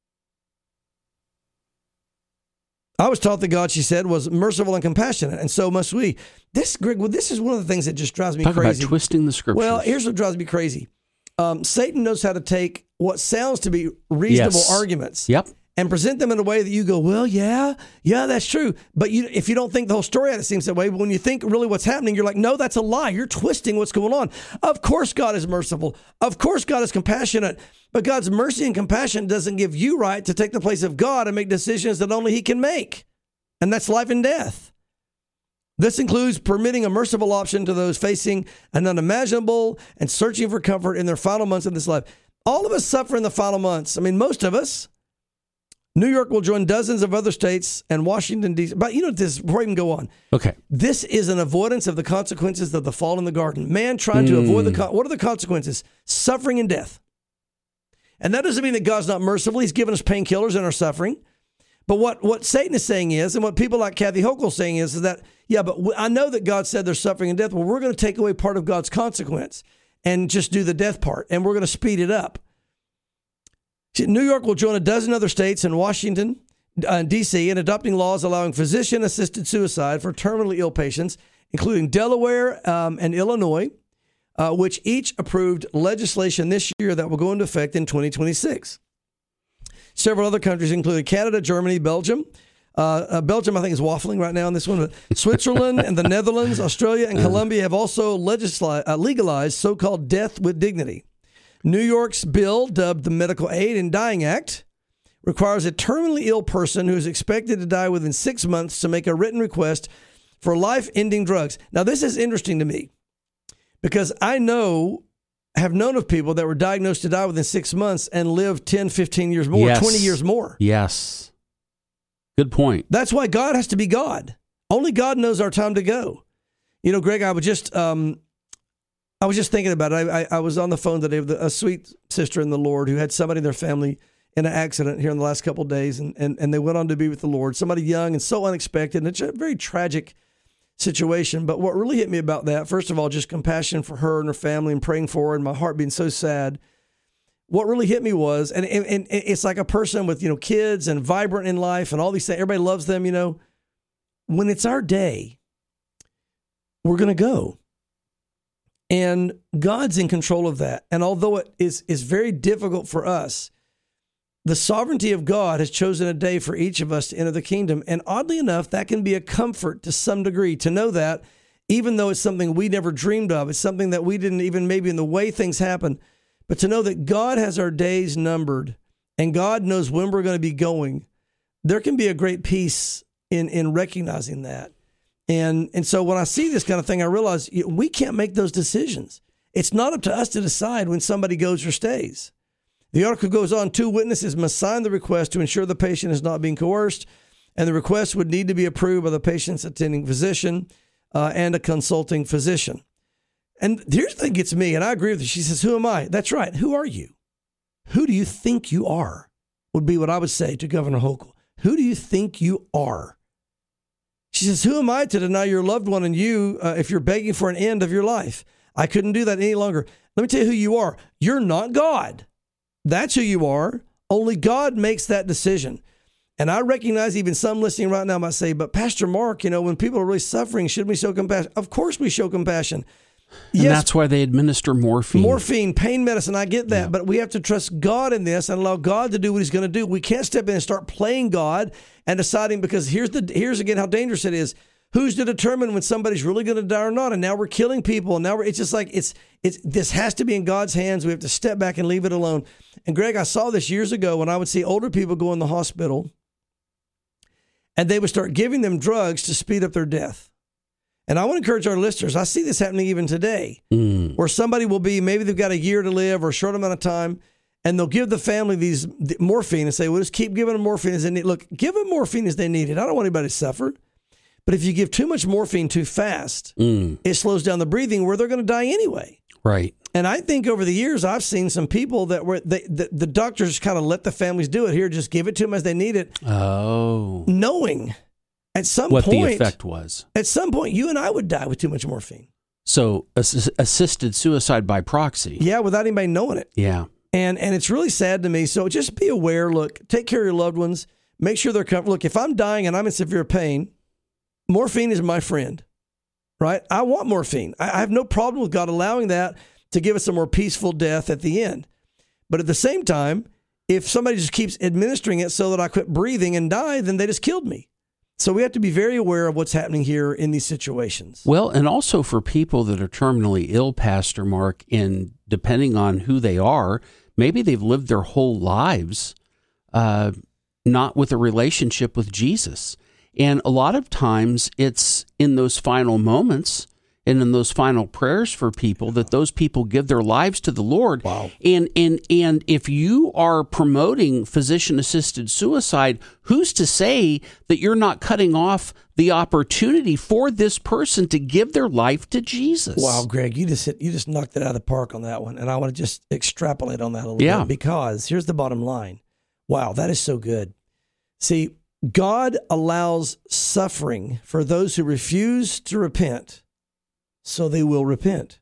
I was taught that God, she said, was merciful and compassionate, and so must we. This, Greg, well, this is one of the things that just drives me Talk crazy. Talk about twisting the scriptures. Well, here's what drives me crazy. Um, Satan knows how to take what sounds to be reasonable yes. arguments. Yep. And present them in a way that you go, well, yeah, yeah, that's true. But you, if you don't think the whole story out, it seems that way. But when you think really what's happening, you're like, no, that's a lie. You're twisting what's going on. Of course, God is merciful. Of course, God is compassionate. But God's mercy and compassion doesn't give you right to take the place of God and make decisions that only He can make. And that's life and death. This includes permitting a merciful option to those facing an unimaginable and searching for comfort in their final months of this life. All of us suffer in the final months. I mean, most of us. New York will join dozens of other states and Washington, D C But you know this, before I even go on. Okay. This is an avoidance of the consequences of the fall in the garden. Man trying to mm. avoid the, con- what are the consequences? Suffering and death. And that doesn't mean that God's not merciful. He's given us painkillers in our suffering. But what, what Satan is saying is, and what people like Kathy Hochul is saying is, is that, yeah, but I know that God said there's suffering and death. Well, we're going to take away part of God's consequence and just do the death part. And we're going to speed it up. New York will join a dozen other states and Washington, uh, D C in adopting laws allowing physician-assisted suicide for terminally ill patients, including Delaware um, and Illinois, uh, which each approved legislation this year that will go into effect in twenty twenty-six. Several other countries, including Canada, Germany, Belgium. Uh, uh, Belgium, I think, is waffling right now on this one. But Switzerland and the Netherlands, Australia, and Colombia have also legisli- uh, legalized so-called death with dignity. New York's bill, dubbed the Medical Aid in Dying Act, requires a terminally ill person who is expected to die within six months to make a written request for life-ending drugs. Now, this is interesting to me because I know, have known of people that were diagnosed to die within six months and lived ten, fifteen years more, yes. twenty years more. Yes. Good point. That's why God has to be God. Only God knows our time to go. You know, Greg, I would just... Um, I was just thinking about it. I, I, I was on the phone today with a sweet sister in the Lord who had somebody in their family in an accident here in the last couple of days, and, and, and they went on to be with the Lord. Somebody young and so unexpected, and it's a very tragic situation. But what really hit me about that, first of all, just compassion for her and her family and praying for her and my heart being so sad. What really hit me was, and, and, and it's like a person with, you know, kids and vibrant in life and all these things. Everybody loves them, you know. When it's our day, we're going to go. And God's in control of that. And although it is, is very difficult for us, the sovereignty of God has chosen a day for each of us to enter the kingdom. And oddly enough, that can be a comfort to some degree to know that, even though it's something we never dreamed of, it's something that we didn't even maybe in the way things happen, but to know that God has our days numbered and God knows when we're going to be going, there can be a great peace in, in recognizing that. And, and so when I see this kind of thing, I realize we can't make those decisions. It's not up to us to decide when somebody goes or stays. The article goes on, two witnesses must sign the request to ensure the patient is not being coerced, and the request would need to be approved by the patient's attending physician uh, and a consulting physician. And here's the thing that gets me, and I agree with her. She says, who am I? That's right. Who are you? Who do you think you are? Would be what I would say to Governor Hochul. Who do you think you are? She says, who am I to deny your loved one and you uh, if you're begging for an end of your life? I couldn't do that any longer. Let me tell you who you are. You're not God. That's who you are. Only God makes that decision. And I recognize even some listening right now might say, but Pastor Mark, you know, when people are really suffering, should we show compassion? Of course we show compassion. And yes, that's why they administer morphine. Morphine, pain medicine, I get that. Yeah. But we have to trust God in this and allow God to do what he's going to do. We can't step in and start playing God and deciding, because here's the here's again how dangerous it is. Who's to determine when somebody's really going to die or not? And now we're killing people. And now we're, it's just like, it's it's this has to be in God's hands. We have to step back and leave it alone. And Greg, I saw this years ago when I would see older people go in the hospital and they would start giving them drugs to speed up their death. And I want to encourage our listeners, I see this happening even today, mm. where somebody will be, maybe they've got a year to live or a short amount of time, and they'll give the family these morphine and say, well, just keep giving them morphine as they need. Look, give them morphine as they need it. I don't want anybody to suffer. But if you give too much morphine too fast, mm. it slows down the breathing where they're going to die anyway. Right. And I think over the years, I've seen some people that were, they, the, the doctors kind of let the families do it. Here, just give it to them as they need it. Oh. Knowing at some what point, the effect was. At some point, you and I would die with too much morphine. So ass- assisted suicide by proxy. Yeah, without anybody knowing it. Yeah. And and it's really sad to me. So just be aware. Look, take care of your loved ones. Make sure they're covered. Look, if I'm dying and I'm in severe pain, morphine is my friend, right? I want morphine. I, I have no problem with God allowing that to give us a more peaceful death at the end. But at the same time, if somebody just keeps administering it so that I quit breathing and die, then they just killed me. So we have to be very aware of what's happening here in these situations. Well, and also for people that are terminally ill, Pastor Mark, and depending on who they are, maybe they've lived their whole lives uh, not with a relationship with Jesus. And a lot of times it's in those final moments and in those final prayers for people that those people give their lives to the Lord. Wow. And and and if you are promoting physician-assisted suicide, who's to say that you're not cutting off the opportunity for this person to give their life to Jesus? Wow, Greg, you just hit, you just knocked it out of the park on that one. And I want to just extrapolate on that a little yeah. bit, because here's the bottom line. Wow, that is so good. See, God allows suffering for those who refuse to repent, so they will repent.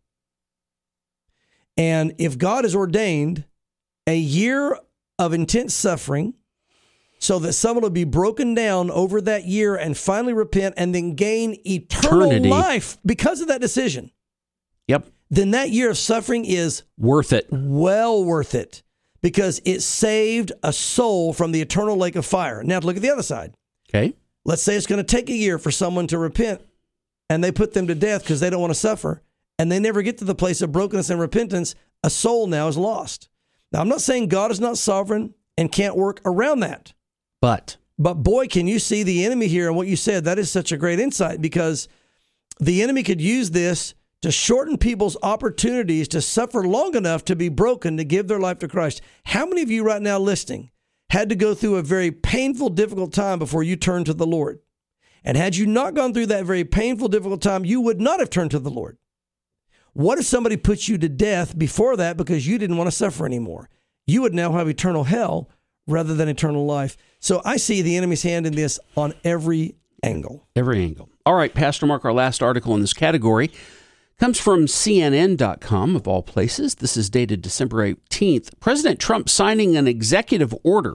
And if God has ordained a year of intense suffering so that someone will be broken down over that year and finally repent and then gain eternal Eternity. life because of that decision, Yep. then that year of suffering is Worth it. well worth it, because it saved a soul from the eternal lake of fire. Now, look at the other side. Okay. Let's say it's going to take a year for someone to repent, and they put them to death because they don't want to suffer, and they never get to the place of brokenness and repentance. A soul now is lost. Now, I'm not saying God is not sovereign and can't work around that. But But boy, can you see the enemy here and what you said. That is such a great insight, because the enemy could use this to shorten people's opportunities to suffer long enough to be broken, to give their life to Christ. How many of you right now listening had to go through a very painful, difficult time before you turned to the Lord? And had you not gone through that very painful, difficult time, you would not have turned to the Lord. What if somebody put you to death before that because you didn't want to suffer anymore? You would now have eternal hell rather than eternal life. So I see the enemy's hand in this on every angle. every angle. All right, Pastor Mark, our last article in this category comes from C N N dot com, of all places. This is dated December eighteenth. President Trump signing an executive order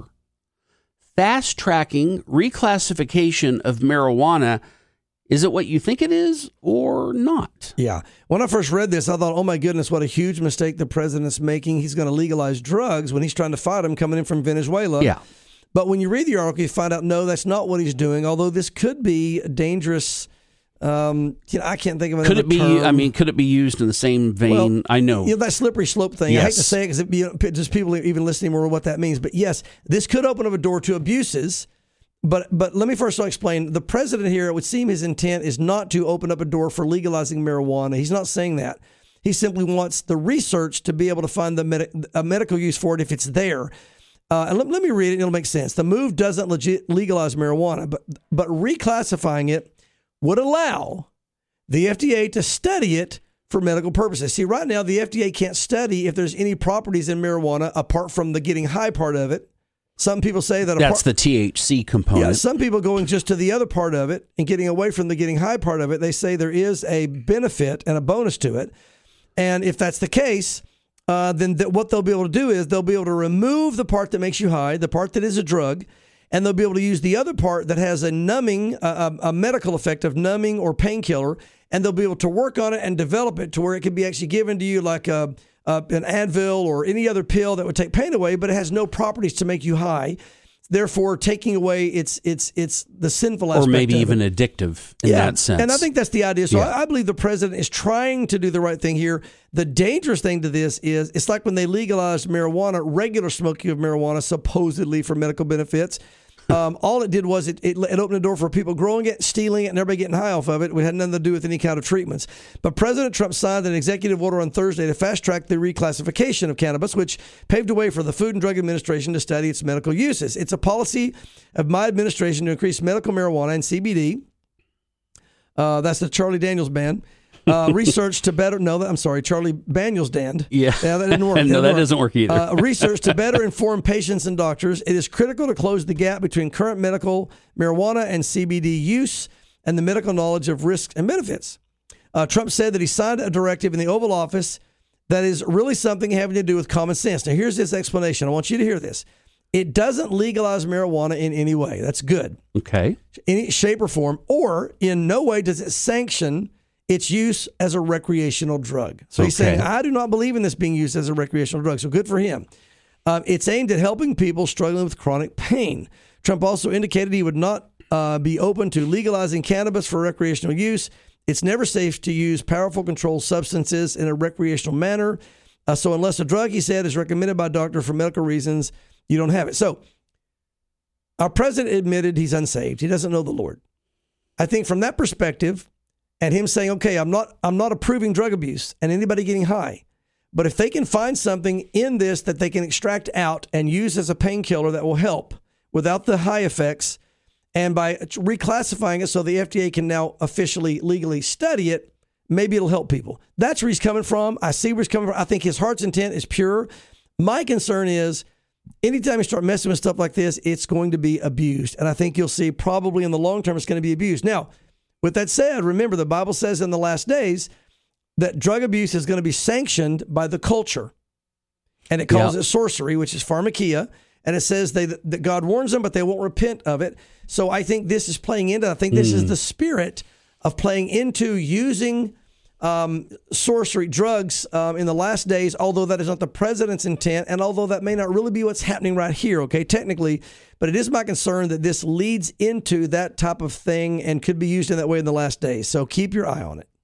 fast-tracking reclassification of marijuana. Is it what you think it is or not? Yeah. When I first read this, I thought, oh my goodness, what a huge mistake the president's making. He's going to legalize drugs when he's trying to fight them coming in from Venezuela. Yeah. But when you read the article, you find out, no, that's not what he's doing, although this could be dangerous. Um, you know, I can't think of another Could it be, term. I mean, could it be used in the same vein? Well, I know. You know, that slippery slope thing. Yes. I hate to say it because it, you know, just people even listening more what that means. But yes, this could open up a door to abuses. But but let me first explain. The president here, it would seem his intent is not to open up a door for legalizing marijuana. He's not saying that. He simply wants the research to be able to find the med- a medical use for it if it's there. Uh, and let, let me read it. It'll make sense. The move doesn't legit legalize marijuana, but but reclassifying it would allow the F D A to study it for medical purposes. See, right now, the F D A can't study if there's any properties in marijuana apart from the getting high part of it. Some people say that That's apart, the T H C component. Yeah, some people going just to the other part of it and getting away from the getting high part of it. They say there is a benefit and a bonus to it. And if that's the case, uh, then th- what they'll be able to do is they'll be able to remove the part that makes you high, the part that is a drug, and they'll be able to use the other part that has a numbing, uh, a, a medical effect of numbing or painkiller, and they'll be able to work on it and develop it to where it can be actually given to you like a Uh, an Advil or any other pill that would take pain away, but it has no properties to make you high. Therefore, taking away its its its the sinful aspect, or maybe of even it. addictive in yeah. that sense. And I think that's the idea. So Yeah. I, I believe the president is trying to do the right thing here. The dangerous thing to this is it's like when they legalized marijuana, regular smoking of marijuana, supposedly for medical benefits. Um, all it did was it, it, it opened the door for people growing it, stealing it, and everybody getting high off of it. It had nothing to do with any kind of treatments. But President Trump signed an executive order on Thursday to fast-track the reclassification of cannabis, which paved the way for the Food and Drug Administration to study its medical uses. It's a policy of my administration to increase medical marijuana and C B D. Uh, that's the Charlie Daniels band. Uh, research to better, no, I'm sorry, Charlie Daniels band. Yeah. yeah that didn't work. no, didn't that work. doesn't work either. uh, research to better inform patients and doctors. It is critical to close the gap between current medical marijuana and C B D use and the medical knowledge of risks and benefits. Uh, Trump said that he signed a directive in the Oval Office that is really something having to do with common sense. Now, here's this explanation. I want you to hear this. It doesn't legalize marijuana in any way. That's good. Okay. Any shape or form, or in no way does it sanction its use as a recreational drug. So he's Okay. saying, I do not believe in this being used as a recreational drug. So good for him. Um, it's aimed at helping people struggling with chronic pain. Trump also indicated he would not uh, be open to legalizing cannabis for recreational use. It's never safe to use powerful controlled substances in a recreational manner. Uh, so unless a drug, he said, is recommended by a doctor for medical reasons, you don't have it. So our president admitted he's unsaved. He doesn't know the Lord. I think from that perspective, and him saying, okay, I'm not I'm not approving drug abuse and anybody getting high. But if they can find something in this that they can extract out and use as a painkiller that will help without the high effects, and by reclassifying it so the F D A can now officially, legally study it, maybe it'll help people. That's where he's coming from. I see where he's coming from. I think his heart's intent is pure. My concern is anytime you start messing with stuff like this, it's going to be abused. And I think you'll see probably in the long term it's going to be abused. Now, with that said, remember the Bible says in the last days that drug abuse is going to be sanctioned by the culture. And it calls Yeah. it sorcery, which is pharmakia. And it says they, that God warns them, but they won't repent of it. So I think this is playing into, I think this mm. is the spirit of playing into using um, sorcery, drugs um, in the last days, although that is not the president's intent, and although that may not really be what's happening right here, okay, technically, but it is my concern that this leads into that type of thing and could be used in that way in the last days. So keep your eye on it.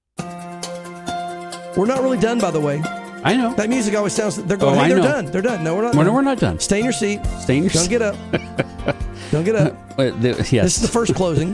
We're not really done, by the way. I know. That music always sounds, they're going, Oh, hey, I they're know. done. They're done. No, we're not Well, done. no, we're not done. Stay in your seat. Stay in your Don't seat. get up. Don't get up. Uh, the, yes. This is the first closing.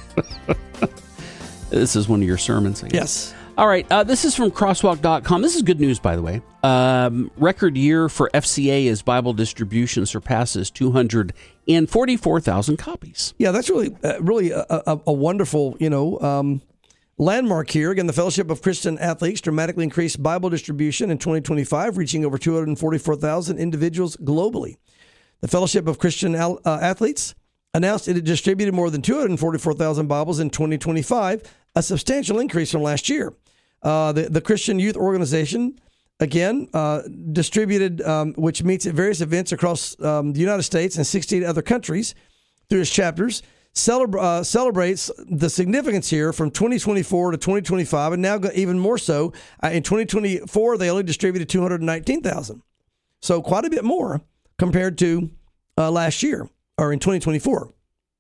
This is one of your sermons, I guess. Yes. All right. Uh, this is from crosswalk dot com. This is good news, by the way. Um, record year for F C A as Bible distribution surpasses two hundred forty-four thousand copies. Yeah, that's really, uh, really a, a, a wonderful, you know, um, landmark here. Again, the Fellowship of Christian Athletes dramatically increased Bible distribution in twenty twenty-five, reaching over two hundred forty-four thousand individuals globally. The Fellowship of Christian uh, Athletes announced it had distributed more than two hundred forty-four thousand Bibles in twenty twenty-five, a substantial increase from last year. Uh, the, the Christian Youth Organization, again, uh, distributed, um, which meets at various events across um, the United States and sixty-eight other countries through its chapters, celebra- uh, celebrates the significance here from twenty twenty-four to twenty twenty-five, and now even more so. Uh, in twenty twenty-four, they only distributed two hundred nineteen thousand. So quite a bit more compared to uh, last year, or in twenty twenty-four.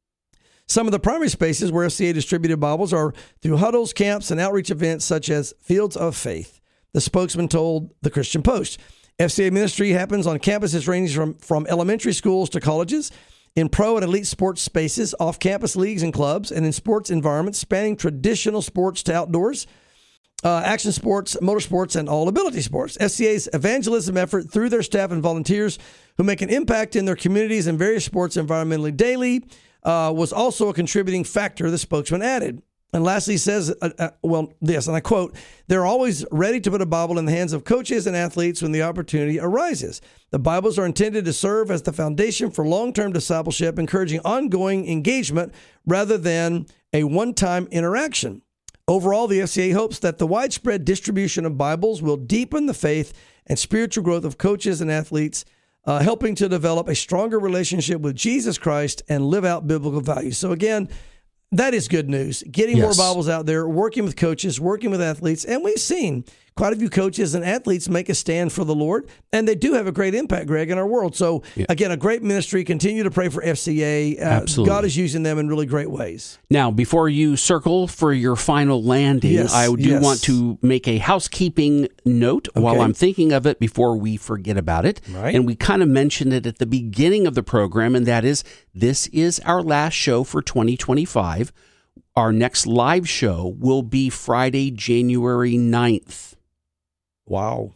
Some of the primary spaces where F C A distributed Bibles are through huddles, camps, and outreach events such as Fields of Faith. The spokesman told the Christian Post. F C A ministry happens on campuses ranging from, from elementary schools to colleges, in pro and elite sports spaces, off-campus leagues and clubs, and in sports environments spanning traditional sports to outdoors, uh, action sports, motorsports, and all-ability sports. F C A's evangelism effort through their staff and volunteers who make an impact in their communities and various sports environmentally daily uh, was also a contributing factor, the spokesman added. And lastly, he says, uh, uh, well, this, and I quote, they're always ready to put a Bible in the hands of coaches and athletes when the opportunity arises. The Bibles are intended to serve as the foundation for long-term discipleship, encouraging ongoing engagement rather than a one-time interaction. Overall, the F C A hopes that the widespread distribution of Bibles will deepen the faith and spiritual growth of coaches and athletes, uh, helping to develop a stronger relationship with Jesus Christ and live out biblical values. So again, that is good news. Getting Yes. more Bibles out there, working with coaches, working with athletes. And we've seen quite a few coaches and athletes make a stand for the Lord. And they do have a great impact, Greg, in our world. So, Yeah. again, a great ministry. Continue to pray for F C A. Uh, Absolutely. God is using them in really great ways. Now, before you circle for your final landing, Yes, I do yes. want to make a housekeeping note while Okay. I'm thinking of it before we forget about it. Right. And we kind of mentioned it at the beginning of the program, and that is this is our last show for twenty twenty-five. Our next live show will be Friday, January ninth. Wow.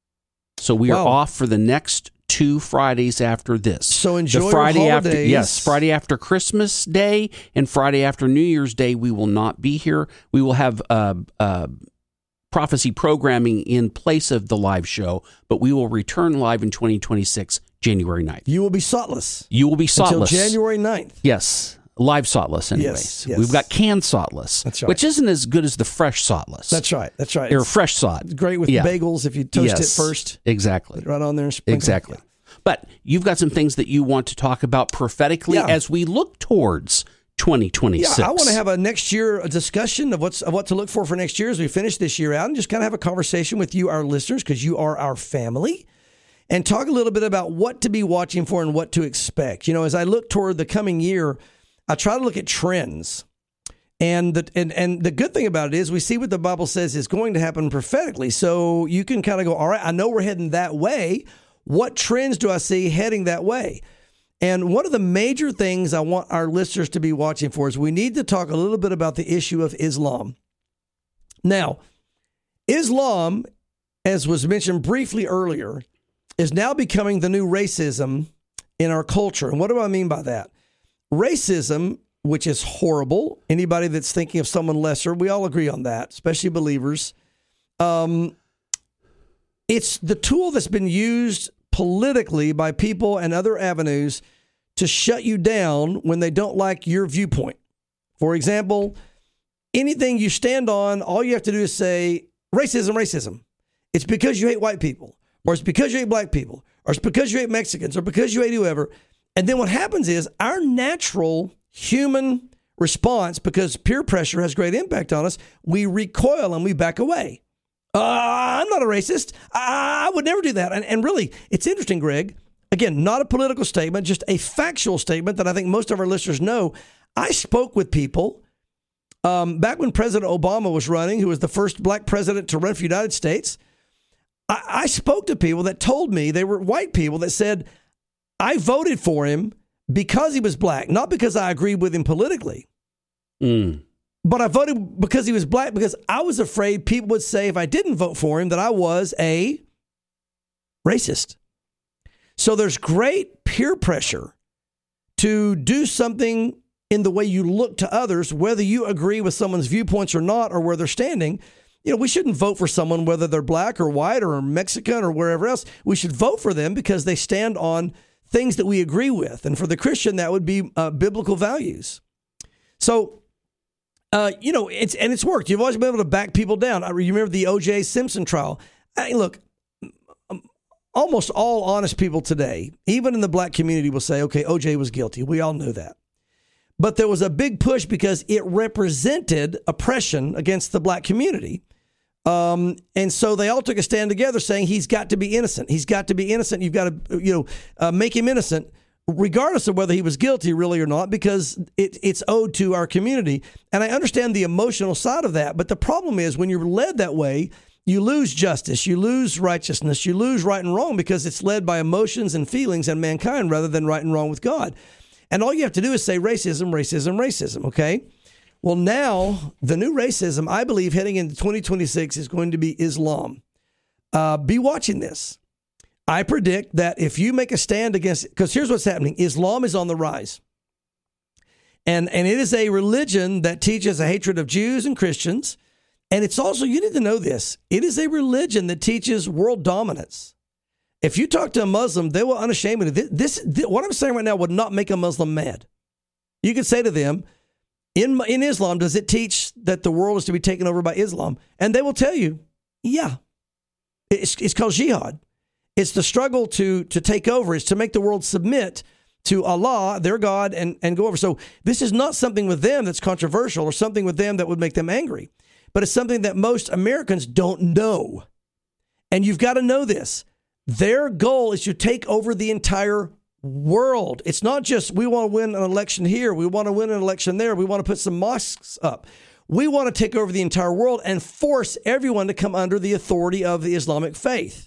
So we are Wow. off for the next two Fridays after this. So enjoy the Friday your after holidays. yes, Friday after Christmas Day and Friday after New Year's Day, we will not be here. We will have uh, uh, prophecy programming in place of the live show, but we will return live in twenty twenty-six, January ninth. You will be soughtless You will be soughtless. until January ninth. Yes. Live soughtless, anyways. Yes, yes. We've got canned soughtless, That's right. which isn't as good as the fresh soughtless. That's right. That's right. Or It's fresh sod. great with Yeah. bagels if you toast Yes, it first. Exactly. Put it right on there and sprinkle it. Exactly. But you've got some things that you want to talk about prophetically Yeah. as we look towards twenty twenty-six. Yeah, I want to have a next year a discussion of what's of what to look for for next year as we finish this year out, and just kind of have a conversation with you, our listeners, because you are our family, and talk a little bit about what to be watching for and what to expect. You know, as I look toward the coming year, I try to look at trends. And the and, and the good thing about it is we see what the Bible says is going to happen prophetically. So you can kind of go, all right, I know we're heading that way. What trends do I see heading that way? And one of the major things I want our listeners to be watching for is we need to talk a little bit about the issue of Islam. Now, Islam, as was mentioned briefly earlier, is now becoming the new racism in our culture. And what do I mean by that? Racism, which is horrible. Anybody that's thinking of someone lesser, we all agree on that, especially believers. Um, it's the tool that's been used politically by people and other avenues to shut you down when they don't like your viewpoint. For example, anything you stand on, all you have to do is say, racism, racism. It's because you hate white people, or it's because you hate black people, or it's because you hate Mexicans, or because you hate whoever. And then what happens is our natural human response, because peer pressure has great impact on us, we recoil and we back away. Uh, I'm not a racist. I, I would never do that. And, and really, it's interesting, Greg. Again, not a political statement, just a factual statement that I think most of our listeners know. I spoke with people um, back when President Obama was running, who was the first black president to run for the United States. I, I spoke to people that told me, they were white people that said, I voted for him because he was black, not because I agreed with him politically. Mm. But I voted because he was black because I was afraid people would say if I didn't vote for him that I was a racist. So there's great peer pressure to do something in the way you look to others, whether you agree with someone's viewpoints or not, or where they're standing. You know, we shouldn't vote for someone whether they're black or white or Mexican or wherever else. We should vote for them because they stand on things that we agree with. And for the Christian, that would be uh, biblical values. So, uh, you know, it's and it's worked. You've always been able to back people down. I remember the O J Simpson trial. I, look, almost all honest people today, even in the black community, will say, okay, O J was guilty. We all knew that. But there was a big push because it represented oppression against the black community. Um, and so they all took a stand together saying he's got to be innocent. He's got to be innocent. You've got to, you know, uh, make him innocent, regardless of whether he was guilty really or not, because it, it's owed to our community. And I understand the emotional side of that. But the problem is when you're led that way, you lose justice, you lose righteousness, you lose right and wrong because it's led by emotions and feelings and mankind rather than right and wrong with God. And all you have to do is say racism, racism, racism, okay? Well, now the new racism, I believe, heading into twenty twenty-six is going to be Islam. Uh, be watching this. I predict that if you make a stand against, because here's what's happening. Islam is on the rise. And, and it is a religion that teaches a hatred of Jews and Christians. And it's also, you need to know this, it is a religion that teaches world dominance. If you talk to a Muslim, they will unashamedly, this, this, this what I'm saying right now would not make a Muslim mad. You could say to them, In in Islam, does it teach that the world is to be taken over by Islam? And they will tell you, yeah. It's, it's called jihad. It's the struggle to to take over. It's to make the world submit to Allah, their God, and, and go over. So this is not something with them that's controversial or something with them that would make them angry. But it's something that most Americans don't know. And you've got to know this. Their goal is to take over the entire world. It's not just we want to win an election here, we want to win an election there, we want to put some mosques up. We want to take over the entire world and force everyone to come under the authority of the Islamic faith.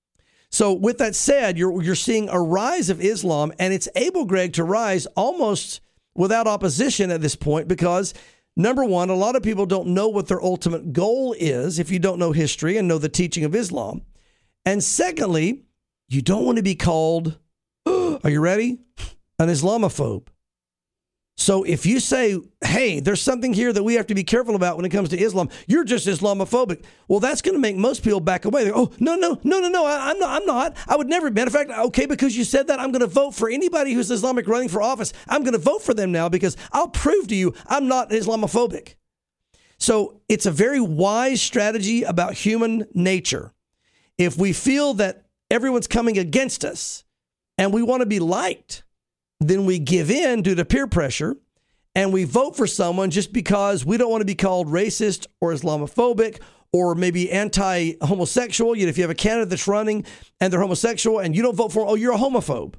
So with that said, you're you're seeing a rise of Islam, and it's able, Greg, to rise almost without opposition at this point because, number one, a lot of people don't know what their ultimate goal is if you don't know history and know the teaching of Islam. And secondly, you don't want to be called, are you ready? An Islamophobe. So if you say, hey, there's something here that we have to be careful about when it comes to Islam, you're just Islamophobic. Well, that's going to make most people back away. They go, oh, no, no, no, no, no, I, I'm not. I'm not. I would never. Matter of fact, okay, because you said that, I'm going to vote for anybody who's Islamic running for office. I'm going to vote for them now because I'll prove to you I'm not Islamophobic. So it's a very wise strategy about human nature. If we feel that everyone's coming against us and we want to be liked, then we give in due to peer pressure and we vote for someone just because we don't want to be called racist or Islamophobic or maybe anti-homosexual. You know, if you have a candidate that's running and they're homosexual and you don't vote for them, oh, you're a homophobe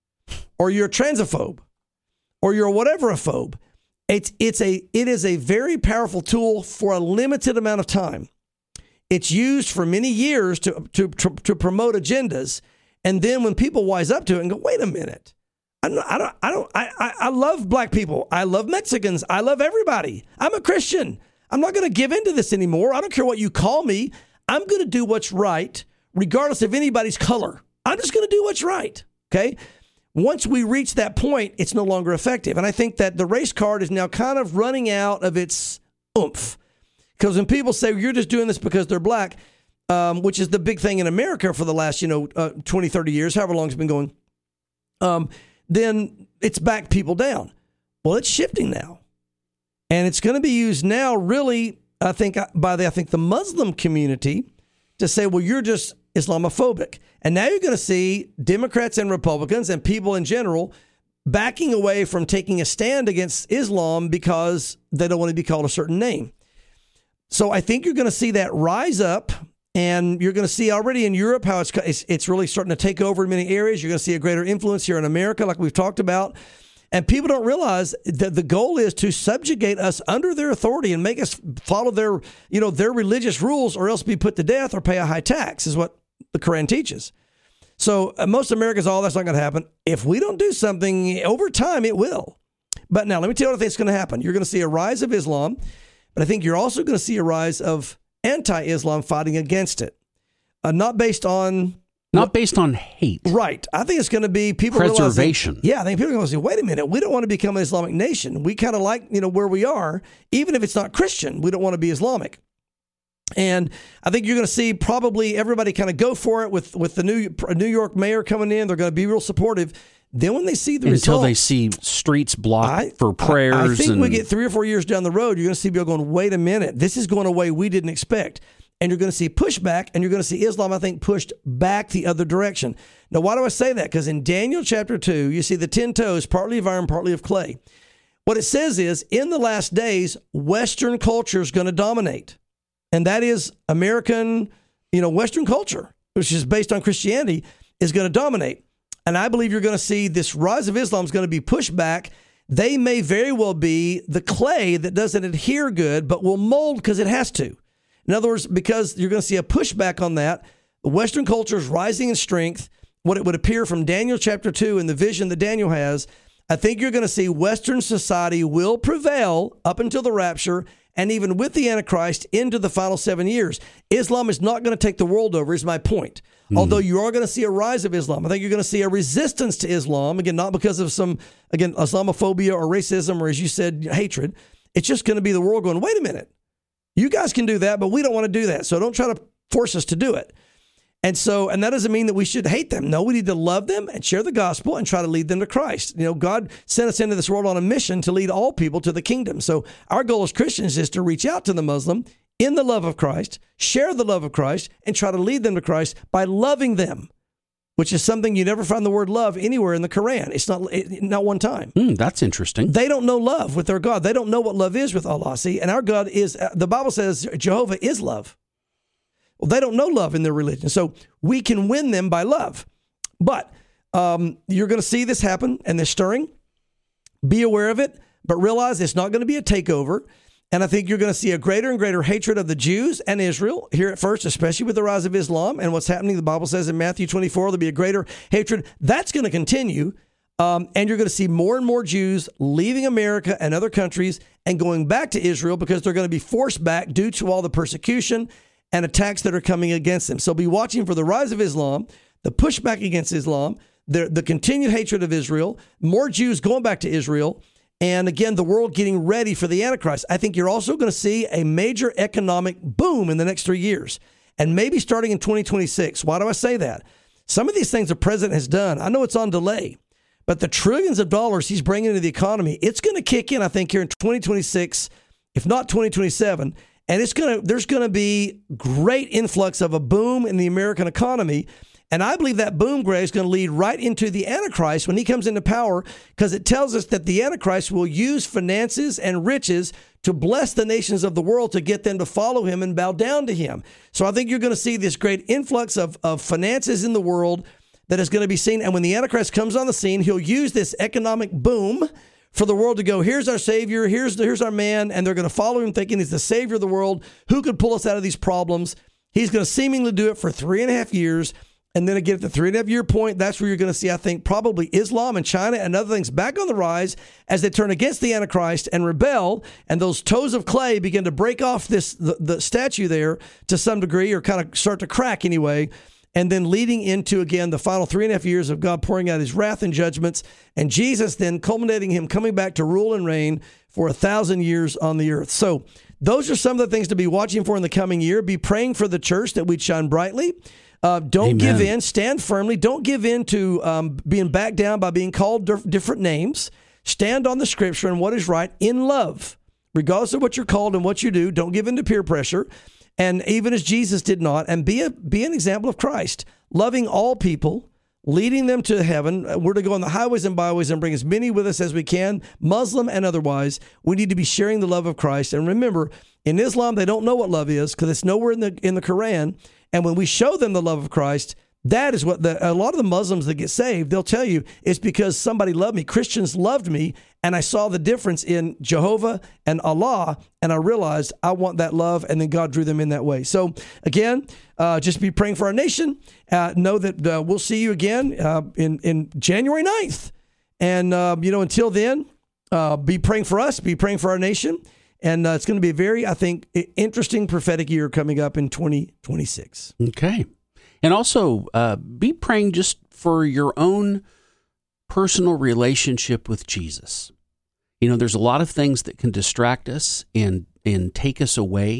or you're a transphobe or you're a whatever-a-phobe. It's, it's a, it is a very powerful tool for a limited amount of time. It's used for many years to, to, to, to promote agendas. And then when people wise up to it and go, wait a minute, I'm not, I don't, I don't, I, I, I love black people. I love Mexicans. I love everybody. I'm a Christian. I'm not going to give into this anymore. I don't care what you call me. I'm going to do what's right, regardless of anybody's color. I'm just going to do what's right. Okay. Once we reach that point, it's no longer effective. And I think that the race card is now kind of running out of its oomph. Because when people say, you're just doing this because they're black, um, which is the big thing in America for the last, you know, uh, twenty, thirty years, however long it's been going, um, then it's backed people down. Well, it's shifting now. And it's going to be used now really, I think, by the, I think the Muslim community to say, well, you're just Islamophobic. And now you're going to see Democrats and Republicans and people in general backing away from taking a stand against Islam because they don't want to be called a certain name. So I think you're going to see that rise up, and you're going to see already in Europe how it's, it's it's really starting to take over in many areas. You're going to see a greater influence here in America, like we've talked about. And people don't realize that the goal is to subjugate us under their authority and make us follow their, you know, their religious rules, or else be put to death or pay a high tax, is what the Quran teaches. So uh, most Americans, all that's not going to happen. If we don't do something over time, it will. But now let me tell you what I think is going to happen. You're going to see a rise of Islam. But I think you're also going to see a rise of anti-Islam fighting against it, uh, not based on not what, based on hate. Right. I think it's going to be people preservation. Realizing, yeah, I think people are going to say, "Wait a minute, we don't want to become an Islamic nation. We kind of like, you know, where we are, even if it's not Christian. We don't want to be Islamic." And I think you're going to see probably everybody kind of go for it with, with the new New York mayor coming in. They're going to be real supportive. Then when they see the Until results, they see streets blocked I, for prayers. I, I think and, we get three or four years down the road, you're going to see people going, wait a minute, this is going a way we didn't expect. And you're going to see pushback, and you're going to see Islam, I think, pushed back the other direction. Now, why do I say that? Because in Daniel chapter two, you see the ten toes, partly of iron, partly of clay. What it says is, in the last days, Western culture is going to dominate. And that is American, you know, Western culture, which is based on Christianity, is going to dominate. And I believe you're going to see this rise of Islam is going to be pushed back. They may very well be the clay that doesn't adhere good, but will mold because it has to. In other words, because you're going to see a pushback on that, the Western culture is rising in strength. What it would appear from Daniel chapter two and the vision that Daniel has, I think you're going to see Western society will prevail up until the rapture, and even with the Antichrist into the final seven years. Islam is not going to take the world over, is my point. Mm. Although you are going to see a rise of Islam. I think you're going to see a resistance to Islam, again, not because of some, again, Islamophobia or racism or, as you said, hatred. It's just going to be the world going, wait a minute. You guys can do that, but we don't want to do that. So don't try to force us to do it. And so, and that doesn't mean that we should hate them. No, we need to love them and share the gospel and try to lead them to Christ. You know, God sent us into this world on a mission to lead all people to the kingdom. So our goal as Christians is to reach out to the Muslim in the love of Christ, share the love of Christ, and try to lead them to Christ by loving them, which is something you never find the word love anywhere in the Quran. It's not not one time. Mm, that's interesting. They don't know love with their God. They don't know what love is with Allah. See, and our God is, the Bible says Jehovah is love. Well, they don't know love in their religion. So we can win them by love. But um, you're going to see this happen and this stirring. Be aware of it, but realize it's not going to be a takeover. And I think you're going to see a greater and greater hatred of the Jews and Israel here at first, especially with the rise of Islam and what's happening. The Bible says in Matthew twenty-four, there'll be a greater hatred. That's going to continue. Um, and you're going to see more and more Jews leaving America and other countries and going back to Israel because they're going to be forced back due to all the persecution and attacks that are coming against them. So be watching for the rise of Islam, the pushback against Islam, the, the continued hatred of Israel, more Jews going back to Israel, and again, the world getting ready for the Antichrist. I think you're also going to see a major economic boom in the next three years, and maybe starting in twenty twenty-six. Why do I say that? Some of these things the president has done, I know it's on delay, but the trillions of dollars he's bringing into the economy, it's going to kick in, I think, here in twenty twenty-six, if not twenty twenty-seven. And it's going to, there's going to be great influx of a boom in the American economy. And I believe that boom, Gray, is going to lead right into the Antichrist when he comes into power, because it tells us that the Antichrist will use finances and riches to bless the nations of the world to get them to follow him and bow down to him. So I think you're going to see this great influx of, of finances in the world that is going to be seen. And when the Antichrist comes on the scene, he'll use this economic boom for the world to go, here's our Savior, here's here's our man, and they're going to follow him thinking he's the Savior of the world, who could pull us out of these problems. He's going to seemingly do it for three and a half years, and then again at the three and a half year point, that's where you're going to see, I think, probably Islam and China and other things back on the rise as they turn against the Antichrist and rebel, and those toes of clay begin to break off this the, the statue there to some degree, or kind of start to crack anyway. And then leading into, again, the final three and a half years of God pouring out his wrath and judgments, and Jesus then culminating him coming back to rule and reign for a thousand years on the earth. So those are some of the things to be watching for in the coming year. Be praying for the church that we'd shine brightly. Uh, don't Amen. give in. Stand firmly. Don't give in to um, being backed down by being called dif- different names. Stand on the scripture and what is right in love. Regardless of what you're called and what you do, don't give in to peer pressure. And even as Jesus did not, and be a, be an example of Christ, loving all people, leading them to heaven. We're to go on the highways and byways and bring as many with us as we can, Muslim and otherwise. We need to be sharing the love of Christ. And remember, in Islam, they don't know what love is because it's nowhere in the in the Quran. And when we show them the love of Christ, that is what the, a lot of the Muslims that get saved, they'll tell you it's because somebody loved me. Christians loved me, and I saw the difference in Jehovah and Allah, and I realized I want that love, and then God drew them in that way. So again, uh, just be praying for our nation. Uh, know that uh, we'll see you again uh, in, in January ninth. And, uh, you know, until then, uh, be praying for us, be praying for our nation. And uh, it's going to be a very, I think, interesting prophetic year coming up in twenty twenty-six. Okay. And also uh, be praying just for your own personal relationship with Jesus. You know, there's a lot of things that can distract us and, and take us away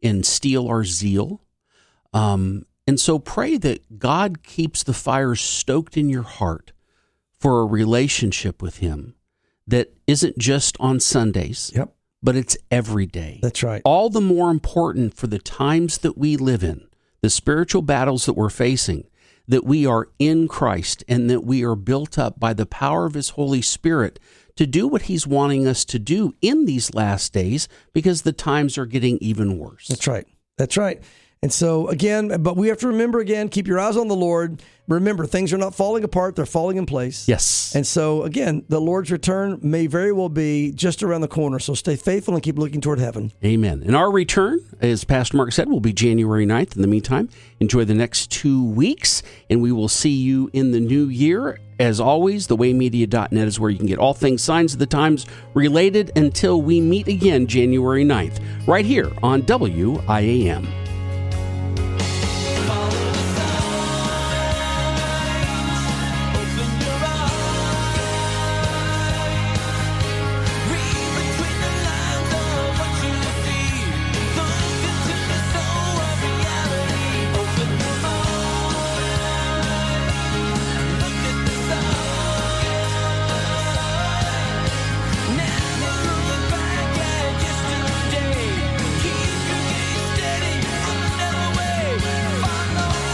and steal our zeal. Um, and so pray that God keeps the fire stoked in your heart for a relationship with him that isn't just on Sundays, Yep. but it's every day. That's right. All the more important for the times that we live in, the spiritual battles that we're facing, that we are in Christ and that we are built up by the power of his Holy Spirit to do what he's wanting us to do in these last days, because the times are getting even worse. That's right. That's right. And so, again, but we have to remember, again, keep your eyes on the Lord. Remember, things are not falling apart. They're falling in place. Yes. And so, again, the Lord's return may very well be just around the corner. So stay faithful and keep looking toward heaven. Amen. And our return, as Pastor Mark said, will be January ninth. In the meantime, enjoy the next two weeks, and we will see you in the new year. As always, the way media dot net is where you can get all things Signs of the Times related until we meet again January ninth, right here on W I A M.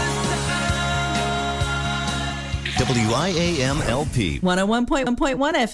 W I A M L P one oh one point one F M